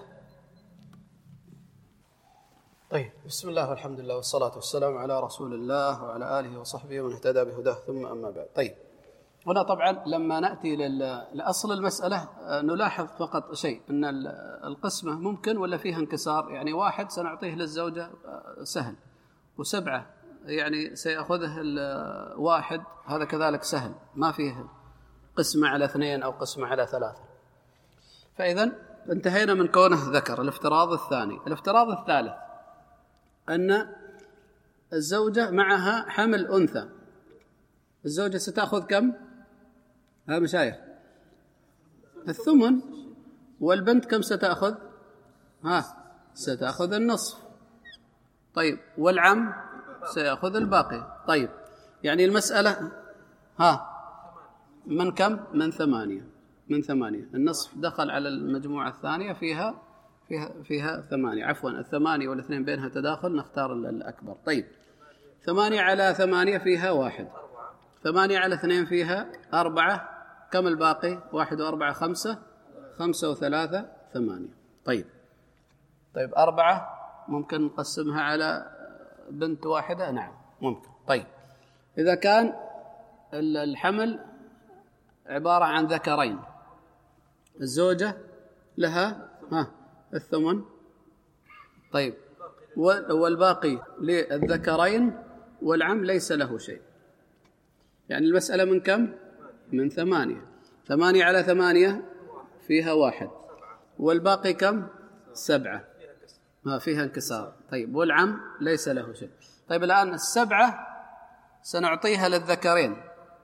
S2: طيب بسم الله والحمد لله والصلاة والسلام على رسول الله وعلى آله وصحبه ومن اهتدى بهداه، ثم أما بعد. طيب هنا طبعا لما نأتي لأصل المسألة نلاحظ فقط شيء، أن القسمة ممكن ولا فيها انكسار. يعني واحد سنعطيه للزوجة سهل، وسبعة يعني سيأخذه الواحد، هذا كذلك سهل، ما فيه قسمة على اثنين أو قسمة على ثلاثة. فإذا انتهينا من كونه ذكر. الافتراض الثاني. الافتراض الثالث أن الزوجة معها حمل أنثى. الزوجة ستأخذ كم؟ ها مشايخ؟ الثمن. والبنت كم ستأخذ؟ ها ستأخذ النصف. طيب والعم سيأخذ الباقي. طيب يعني المسألة ها من كم؟ من ثمانية. من ثمانية. النصف دخل على المجموعة الثانية فيها فيها فيها ثمانية، عفوا الثمانية والاثنين بينها تداخل، نختار الأكبر. طيب ثمانية على ثمانية فيها واحد، ثمانية على اثنين فيها أربعة، كم الباقي؟ واحد وأربعة خمسة، خمسة وثلاثة ثمانية. طيب طيب أربعة ممكن نقسمها على بنت واحدة؟ نعم ممكن. طيب إذا كان الحمل عبارة عن ذكرين، الزوجة لها ها الثمن. طيب والباقي للذكرين، والعم ليس له شيء. يعني المسألة من كم؟ من ثمانية. ثمانية على ثمانية فيها واحد، والباقي كم؟ سبعة، ما فيها انكسار. طيب والعم ليس له شيء. طيب الآن السبعة سنعطيها للذكرين.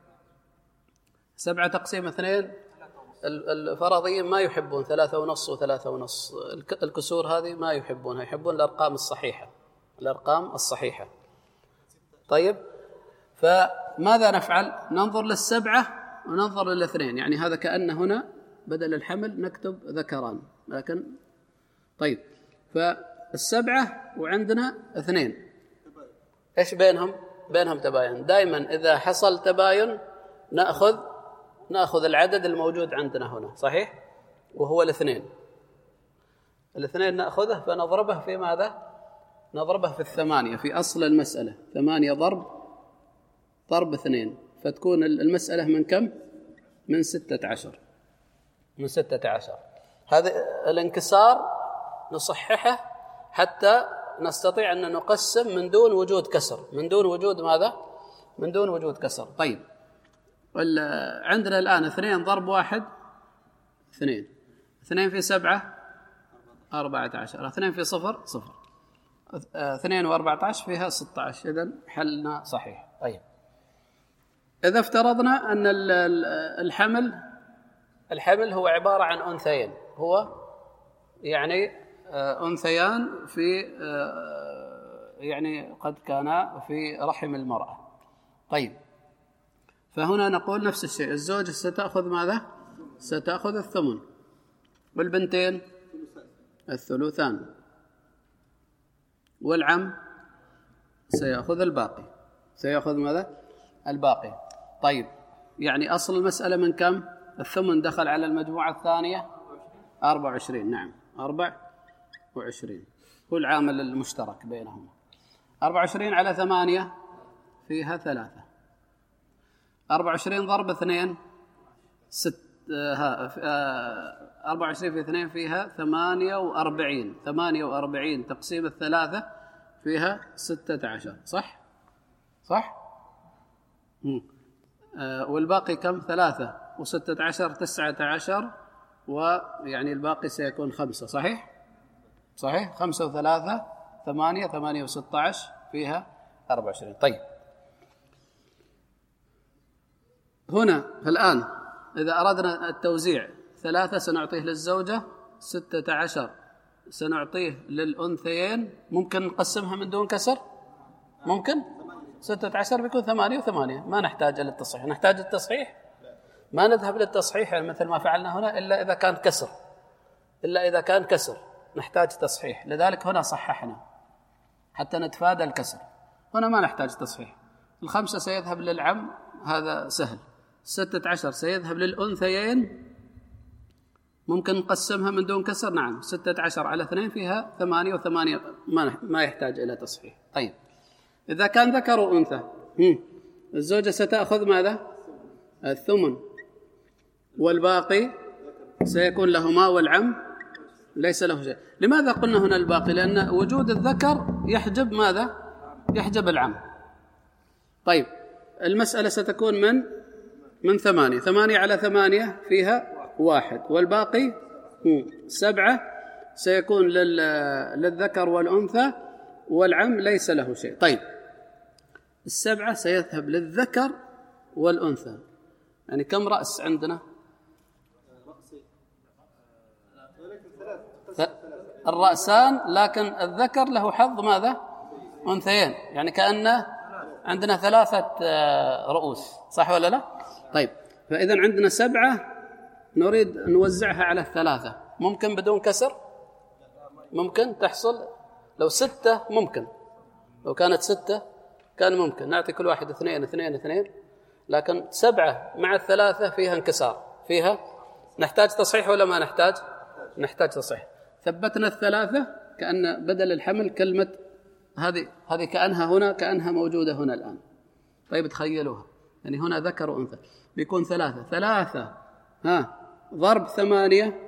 S2: سبعة تقسيم اثنين، الفرضيين ما يحبون ثلاثة ونص وثلاثة ونص، الكسور هذه ما يحبونها، يحبون الأرقام الصحيحة، الأرقام الصحيحة. طيب فماذا نفعل؟ ننظر للسبعة وننظر للاثنين. يعني هذا كأن هنا بدل الحمل نكتب ذكران، لكن طيب فالسبعة وعندنا اثنين، إيش بينهم؟ بينهم تباين. دائما إذا حصل تباين نأخذ نأخذ العدد الموجود عندنا هنا، صحيح؟ وهو الاثنين. الاثنين نأخذه فنضربه في ماذا؟ نضربه في الثمانية في أصل المسألة. ثمانية ضرب ضرب اثنين، فتكون المسألة من كم؟ من ستة عشر. من ستة عشر. هذا الانكسار نصححه حتى نستطيع أن نقسم من دون وجود كسر، من دون وجود ماذا؟ من دون وجود كسر. طيب عندنا الآن اثنين ضرب واحد اثنين، اثنين في سبعة أربعة عشر، اثنين في صفر صفر، اثنين وأربعة عشر فيها ستة عشر. إذن حلنا صحيح. طيب إذا افترضنا أن الحمل الحمل هو عبارة عن أنثيين، هو يعني أنثيان في يعني قد كان في رحم المرأة. طيب، فهنا نقول نفس الشيء، الزوجة ستأخذ ماذا؟ ستأخذ الثمن، والبنتين الثلثان، والعم سيأخذ الباقي، سيأخذ ماذا؟ الباقي. طيب، يعني أصل المسألة من كم؟ الثمن دخل على المجموعة الثانية أربعة وعشرين. نعم، أربعة وعشرين هو العامل المشترك بينهما. أربعة وعشرين على ثمانية فيها ثلاثة. أربعة وعشرين ضرب اثنين ست. ها أربعة وعشرين في اثنين فيها ثمانية وأربعين. ثمانية وأربعين تقسيم الثلاثة فيها ستة عشر. صح؟ صح؟ مم. آه والباقي كم؟ ثلاثة وستة عشر تسعة عشر، ويعني الباقي سيكون خمسة. صحيح؟ صحيح؟ خمسة وثلاثة ثمانية، ثمانية وستة عشر فيها أربعة وعشرين. طيب، هنا الآن إذا أردنا التوزيع، ثلاثة سنعطيه للزوجة، ستة عشر سنعطيه للأنثيين. ممكن نقسمها من دون كسر؟ ممكن. ستة عشر بيكون ثمانية وثمانية، ما نحتاج إلى التصحيح. نحتاج التصحيح؟ ما نذهب للتصحيح يعني مثل ما فعلنا هنا، إلا إذا كان كسر، إلا إذا كان كسر نحتاج تصحيح. لذلك هنا صححنا حتى نتفادى الكسر. هنا ما نحتاج تصحيح. الخمسة سيذهب للعم، هذا سهل. ستة عشر سيذهب للأنثيين، ممكن نقسمها من دون كسر. نعم، ستة عشر على اثنين فيها ثمانية، وثمانية ما ما يحتاج إلى تصحيح. طيب، إذا كان ذكر وأنثى، الزوجة ستأخذ ماذا؟ الثمن، والباقي سيكون لهما، والعم ليس له شيء. لماذا قلنا هنا الباقي؟ لأن وجود الذكر يحجب ماذا؟ يحجب العم. طيب، المسألة ستكون من من ثمانية. ثمانية على ثمانية فيها واحد، والباقي سبعة سيكون للذكر والأنثى، والعم ليس له شيء. طيب، السبعة سيذهب للذكر والأنثى، يعني كم رأس عندنا؟ الرأسان، لكن الذكر له حظ ماذا؟ أنثيين، يعني كأن عندنا ثلاثة رؤوس. صح ولا لا؟ طيب، فإذا عندنا سبعة نريد نوزعها على الثلاثة. ممكن بدون كسر؟ ممكن تحصل. لو ستة ممكن، لو كانت ستة كان ممكن نعطي كل واحد اثنين اثنين اثنين، لكن سبعة مع الثلاثة فيها انكسار، فيها نحتاج تصحيح ولا ما نحتاج؟ نحتاج تصحيح. ثبتنا الثلاثة كأن بدل الحمل كلمة هذه هذه كأنها هنا، كأنها موجودة هنا الآن. طيب، تخيلوها، يعني هنا ذكر وأنثى، بيكون ثلاثة ثلاثة ها ضرب ثمانية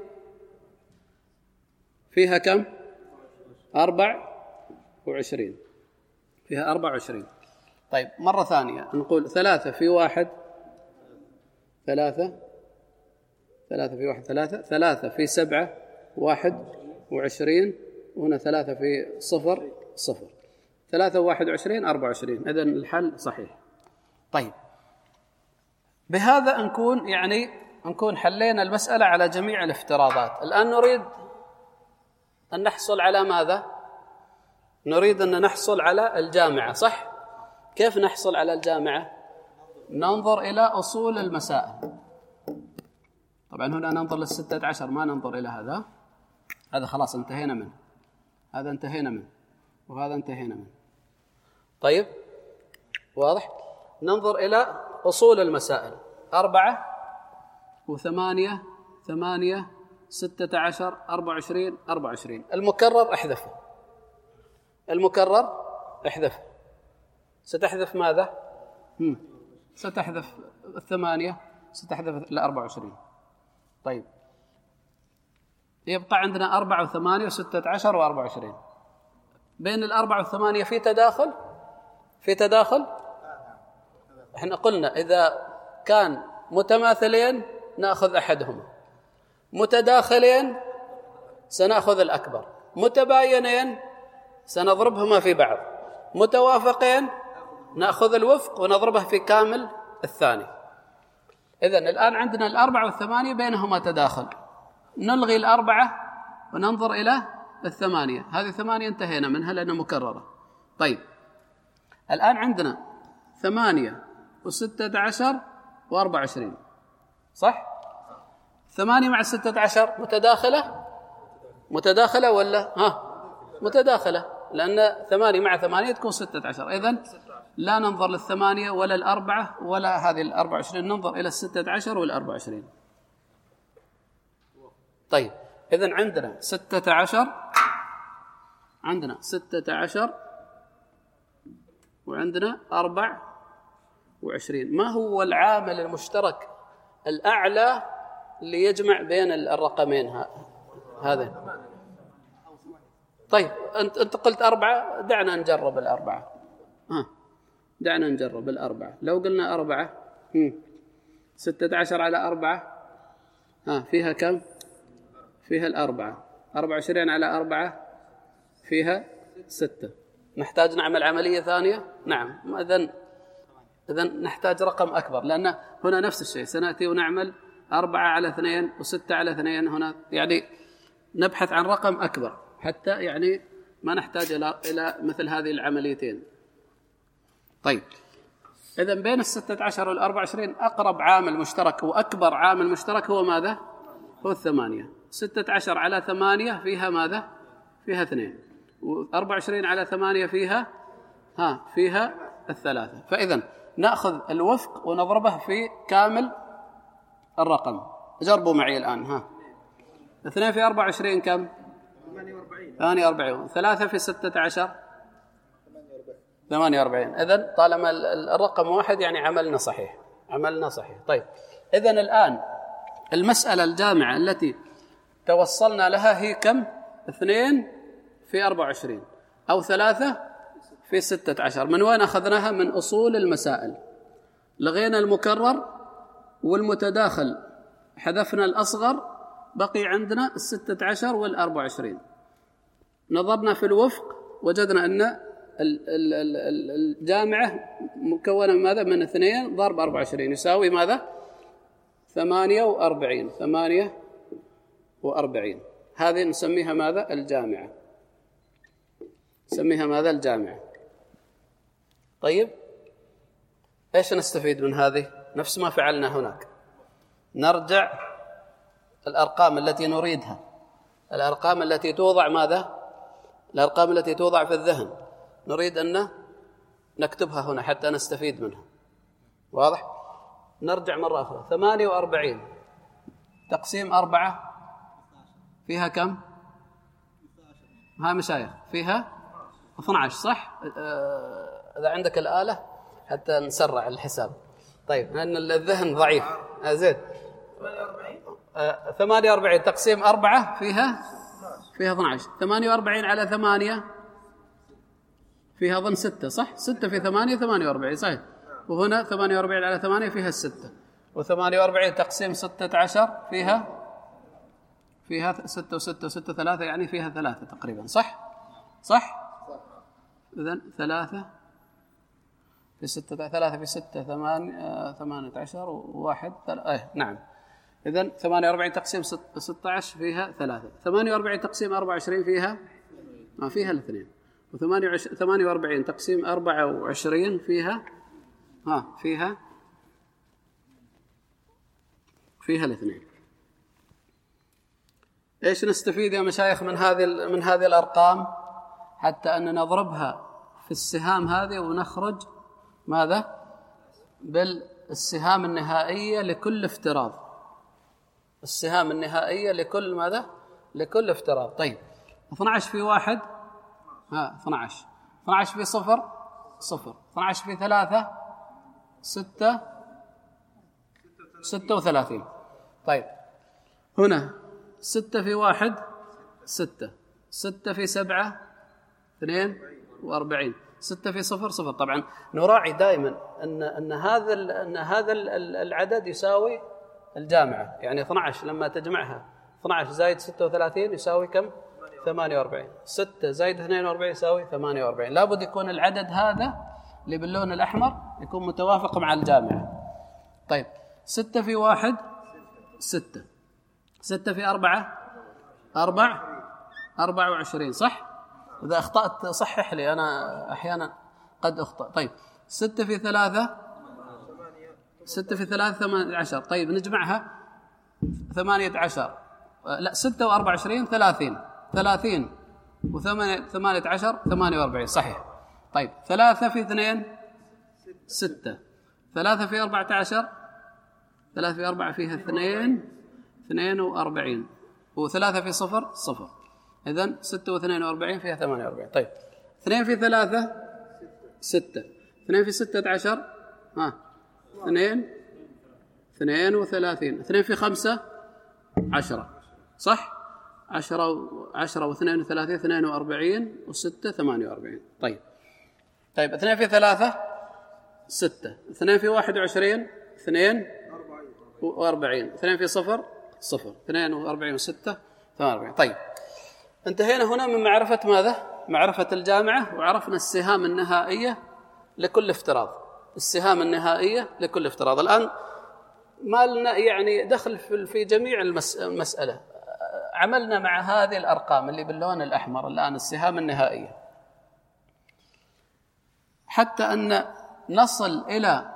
S2: فيها كم؟ أربع وعشرين، فيها أربع وعشرين. طيب، مرة ثانية نقول ثلاثة في واحد ثلاثة، ثلاثة في واحد ثلاثة، ثلاثة في سبعة واحد وعشرين، وهنا ثلاثة في صفر صفر، ثلاثة وواحد وعشرين أربع وعشرين. إذن الحل صحيح. طيب، بهذا نكون يعني نكون حلينا المسألة على جميع الافتراضات. الآن نريد أن نحصل على ماذا؟ نريد أن نحصل على الجامعة. صح؟ كيف نحصل على الجامعة؟ ننظر إلى أصول المسائل. طبعا هنا ننظر للستة عشر، ما ننظر إلى هذا. هذا خلاص انتهينا منه، هذا انتهينا منه، وهذا انتهينا منه. طيب، واضح؟ ننظر إلى أصول المسائل. أربعة وثمانية، ثمانية، ستة عشر، أربع وعشرين، أربع وعشرين. المكرر احذفه، المكرر احذفه. ستحذف ماذا؟ هم. ستحذف الثمانية، ستحذف الأربع وعشرين. طيب، يبقى عندنا أربعة وثمانية وستة عشر وأربع وعشرين. بين الأربعة والثمانية في تداخل؟ في تداخل؟ احنا قلنا إذا كان متماثلين نأخذ أحدهما، متداخلين سنأخذ الأكبر، متباينين سنضربهما في بعض، متوافقين نأخذ الوفق ونضربه في كامل الثاني. إذن الآن عندنا الأربعة والثمانية بينهما تداخل، نلغي الأربعة وننظر إلى الثمانية. هذه ثمانية انتهينا منها لأنها مكررة. طيب الآن عندنا ثمانية وستة عشر وأربعة وعشرين، صح؟ ثمانية مع ستة عشر متداخلة متداخلة ولا ها متداخلة، لأن ثمانية مع ثمانية تكون ستة عشر. إذن لا ننظر للثمانية ولا الأربعة ولا هذه الأربعة وعشرين، ننظر إلى الستة عشر والأربعة وعشرين. طيب إذن عندنا ستة عشر عندنا ستة عشر وعندنا أربعة وعشرين. ما هو العامل المشترك الأعلى اللي يجمع بين الرقمين هذا؟ طيب أنت أنت قلت أربعة، دعنا نجرب الأربعة. ها دعنا نجرب الأربعة. لو قلنا أربعة هم. ستة عشر على أربعة ها فيها كم؟ فيها الأربعة. أربعة وعشرين على أربعة فيها ستة. نحتاج نعمل عملية ثانية؟ نعم. إذن إذن نحتاج رقم أكبر، لأن هنا نفس الشيء سنأتي ونعمل أربعة على اثنين وستة على اثنين. هنا يعني نبحث عن رقم أكبر حتى يعني ما نحتاج إلى إلى مثل هذه العمليتين. طيب إذن بين الستة عشر والأربعة وعشرين أقرب عامل مشترك وأكبر عامل مشترك هو ماذا؟ هو الثمانية. ستة عشر على ثمانية فيها ماذا؟ فيها اثنين. وأربعة وعشرين على ثمانية فيها ها فيها الثلاثة. فإذن نأخذ الوفق ونضربه في كامل الرقم. جربوا معي الآن. ها اثنين في أربعة وعشرين كم؟ ثمانية وأربعين. ثلاثة في ستة عشر ثمانية وأربعين. إذن طالما الرقم واحد يعني عملنا صحيح عملنا صحيح. طيب إذن الآن المسألة الجامعة التي توصلنا لها هي كم؟ اثنين في أربعة وعشرين أو ثلاثة في ستة عشر. من وين أخذناها؟ من أصول المسائل. لغينا المكرر والمتداخل، حذفنا الأصغر، بقي عندنا الستة عشر والأربعة وعشرين. نظرنا في الوفق وجدنا أن الجامعة مكونة من ماذا؟ من اثنين ضرب أربعة وعشرين يساوي ماذا؟ ثمانية وأربعين. ثمانية وأربعين هذه نسميها ماذا؟ الجامعة. نسميها ماذا؟ الجامعة. طيب إيش نستفيد من هذه؟ نفس ما فعلنا هناك، نرجع الأرقام التي نريدها، الأرقام التي توضع ماذا؟ الأرقام التي توضع في الذهن نريد أن نكتبها هنا حتى نستفيد منها. واضح؟ نرجع مرة أخرى. ثمانية وأربعين تقسيم أربعة فيها كم؟ ها مشايخ فيها اثني عشر، صح؟ إذا عندك الآلة حتى نسرع الحساب. طيب لأن الذهن ضعيف. زين. ثمانية وأربعين تقسيم أربعة فيها فيها اثني عشر. ثمانية وأربعين على ثمانية فيها ظن ستة، صح؟ ستة في ثمانية ثمانية وأربعين، صحيح. وهنا ثمانية وأربعين على ثمانية فيها الستة. وثمانية وأربعين تقسيم ستة عشر فيها فيها ستة وستة وستة ثلاثة، يعني فيها ثلاثة تقريبا، صح؟ صح؟ إذن ثلاثة في ستة، ثلاثة في ستة ثمانية ثمانية عشر وواحد ثلاثة. نعم. إذن ثمانية وأربعين تقسيم ستة عشر فيها ثلاثة. ثمانية وأربعين تقسيم أربعة وعشرين فيها ما فيها الاثنين. وثمانية وأربعين تقسيم أربعة وعشرين فيها ها فيها فيها الاثنين. ايش نستفيد يا مشايخ من هذه من هذه الأرقام؟ حتى أن نضربها في السهام هذه ونخرج ماذا؟ بالسهام النهائية لكل افتراض. السهام النهائية لكل ماذا؟ لكل افتراض. طيب اثني عشر في واحد ها اثني عشر. اثني عشر في صفر صفر. اثني عشر في ثلاثة ستة ستة وثلاثين. طيب هنا ستة في واحد ستة. ستة في سبعة اثنين وأربعين. ستة في صفر صفر. طبعا نراعي دائما أن أن هذا أن هذا العدد يساوي الجامعة، يعني اثني عشر لما تجمعها اثني عشر زائد ستة وثلاثين يساوي كم؟ ثمانية وأربعين. ستة زائد اثنين وأربعين يساوي ثمانية وأربعين. لابد يكون العدد هذا اللي باللون الأحمر يكون متوافق مع الجامعة. طيب ستة في واحد ستة. ستة في أربعة أربع أربعة وعشرين، صح؟ إذا أخطأت صحح لي، أنا أحيانا قد أخطأ. طيب ستة في ثلاثة، ستة في ثلاثة ثمانية عشر. طيب نجمعها، ثمانية عشر، لا ستة وأربعة وعشرين ثلاثين، ثلاثين وثمانية ثمانية عشر ثمانية وأربعين، صحيح. طيب ثلاثة في اثنين ستة، ثلاثة في أربعة عشر، ثلاثة في أربعة فيها اثنين، اثنين وأربعين، وثلاثة في صفر صفر، إذن ستة واثنين وأربعين فيها ثمانية وأربعين. طيب اثنين في ثلاثة ستة، اثنين في ستة عشر ها اثنين، اثنين وثلاثين، اثنين في خمسة عشرة، صح؟ عشرة عشرة واثنين وثلاثين اثنين وأربعين، وستة ثمانية وأربعين. طيب طيب اثنين في ثلاثة ستة، اثنين في واحد وعشرين اثنين وأربعين، اثنين في صفر صفر، اثنين وأربعين وستة ثمانية وأربعين. طيب انتهينا هنا من معرفة ماذا؟ معرفة الجامعة، وعرفنا السهام النهائية لكل افتراض، السهام النهائية لكل افتراض. الآن ما لنا يعني دخل في جميع المسألة، عملنا مع هذه الأرقام اللي باللون الأحمر الآن السهام النهائية، حتى أن نصل إلى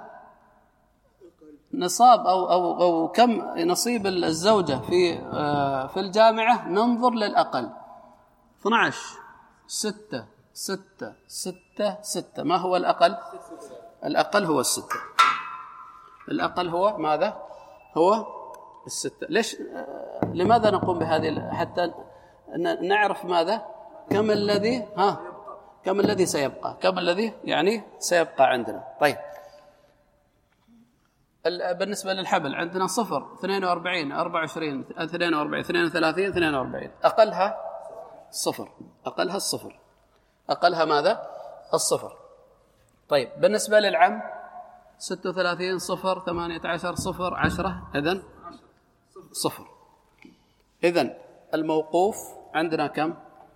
S2: نصاب أو أو أو كم نصيب الزوجة في في الجامعة، ننظر للأقل اثنا عشر ستة ستة ستة ستة. ما هو الأقل؟ الأقل هو الستة، الأقل هو ماذا؟ هو الستة. ليش؟ لماذا نقوم بهذه؟ حتى نعرف ماذا؟ كم الذي ها كم الذي سيبقى، كم الذي يعني سيبقى عندنا. طيب بالنسبة للحبل عندنا صفر، اثنين وأربعين، أربعة وعشرين، اثنين وأربعين، اثنين وثلاثين، اثنين وأربعين، أقلها صفر، أقلها الصفر، أقلها ماذا؟ الصفر. طيب بالنسبة للعم ستة وثلاثين صفر، ثمانية عشر صفر، عشرة، إذن صفر. إذن الموقوف عندنا كم؟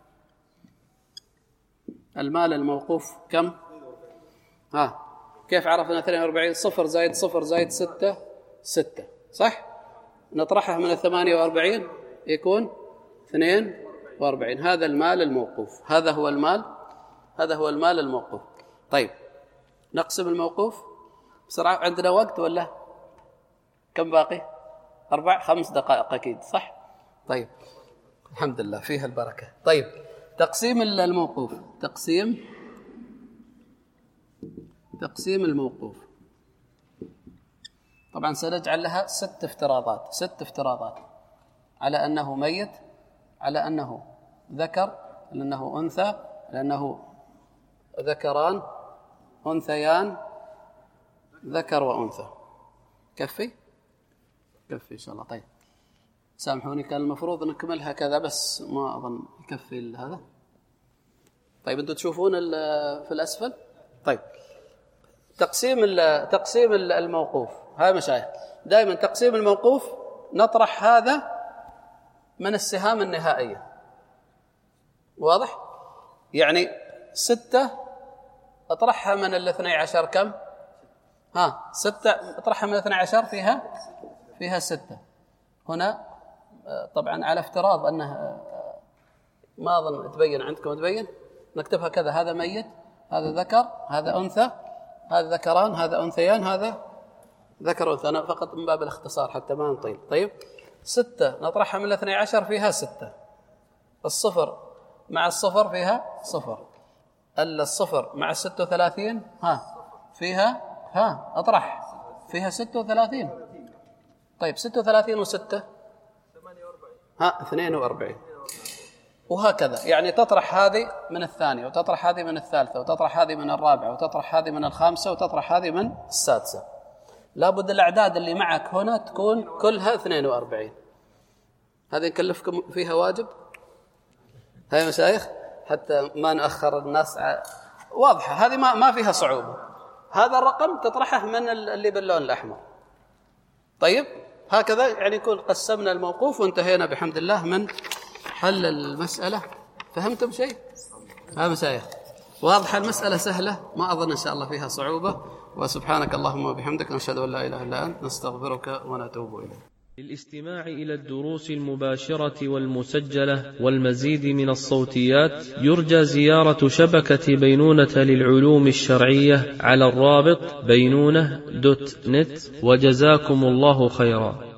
S2: المال الموقوف كم؟ ها كيف عرفنا اثنين وأربعين؟ صفر زائد صفر زائد ستة ستة، صح؟ نطرحها من الثمانية وأربعين يكون اثنين وأربعين. هذا المال الموقوف، هذا هو المال، هذا هو المال الموقوف. طيب نقسم الموقوف بسرعة، عندنا وقت ولا كم باقي؟ أربع خمس دقائق أكيد، صح؟ طيب الحمد لله فيها البركة. طيب تقسيم الموقوف، تقسيم تقسيم الموقوف طبعا سنجعل لها ست افتراضات، ست افتراضات على أنه ميت، على أنه ذكر، على أنه أنثى، على أنه ذكران، أنثيان، ذكر وأنثى. كفي؟ كفي إن شاء الله. طيب سامحوني، كان المفروض نكملها كذا بس ما أظن يكفي هذا. طيب أنتم تشوفون في الأسفل؟ طيب تقسيم تقسيم الموقوف، هاي مشايخ دائما تقسيم الموقوف نطرح هذا من السهام النهائية، واضح؟ يعني ستة أطرحها من الاثني عشر كم؟ ها ستة أطرحها من الاثني عشر فيها فيها ستة. هنا طبعا على افتراض أنه ما أظن تبين عندكم، تبين نكتبها كذا، هذا ميت، هذا ذكر، هذا أنثى، هذا ذكران، هذا أنثيان، هذا ذكر أنثى. أنا فقط من باب الاختصار حتى ما نطيل. طيب ستة نطرحها من الاثني عشر فيها ستة، الصفر مع الصفر فيها صفر، الصفر مع الستة وثلاثين ها فيها ها أطرح فيها ستة وثلاثين. طيب ستة وثلاثين وستة ها اثنين وأربعين، وهكذا يعني تطرح هذه من الثانية، وتطرح هذه من الثالثة، وتطرح هذه من الرابعة، وتطرح هذه من الخامسة، وتطرح هذه من السادسة. لابد الأعداد اللي معك هنا تكون كلها اثنين وأربعين. هذه نكلفكم فيها واجب هاي مشايخ حتى ما نأخر الناس ع... واضحة هذه، ما ما فيها صعوبة. هذا الرقم تطرحه من اللي باللون الأحمر. طيب هكذا يعني يكون قسمنا الموقوف وانتهينا بحمد الله من حل المسألة. فهمتم شيء؟ ها مشايخ واضحة المسألة، سهلة، ما أظن إن شاء الله فيها صعوبة. وسبحانك اللهم وبحمدك، نشهد أن لا إله إلا أنت، نستغفرك ونتوب إليك.
S1: للاستماع إلى الدروس المباشرة والمسجلة والمزيد من الصوتيات يرجى زيارة شبكة بينونة للعلوم الشرعية على الرابط بينونة دوت نت. وجزاكم الله خيرا.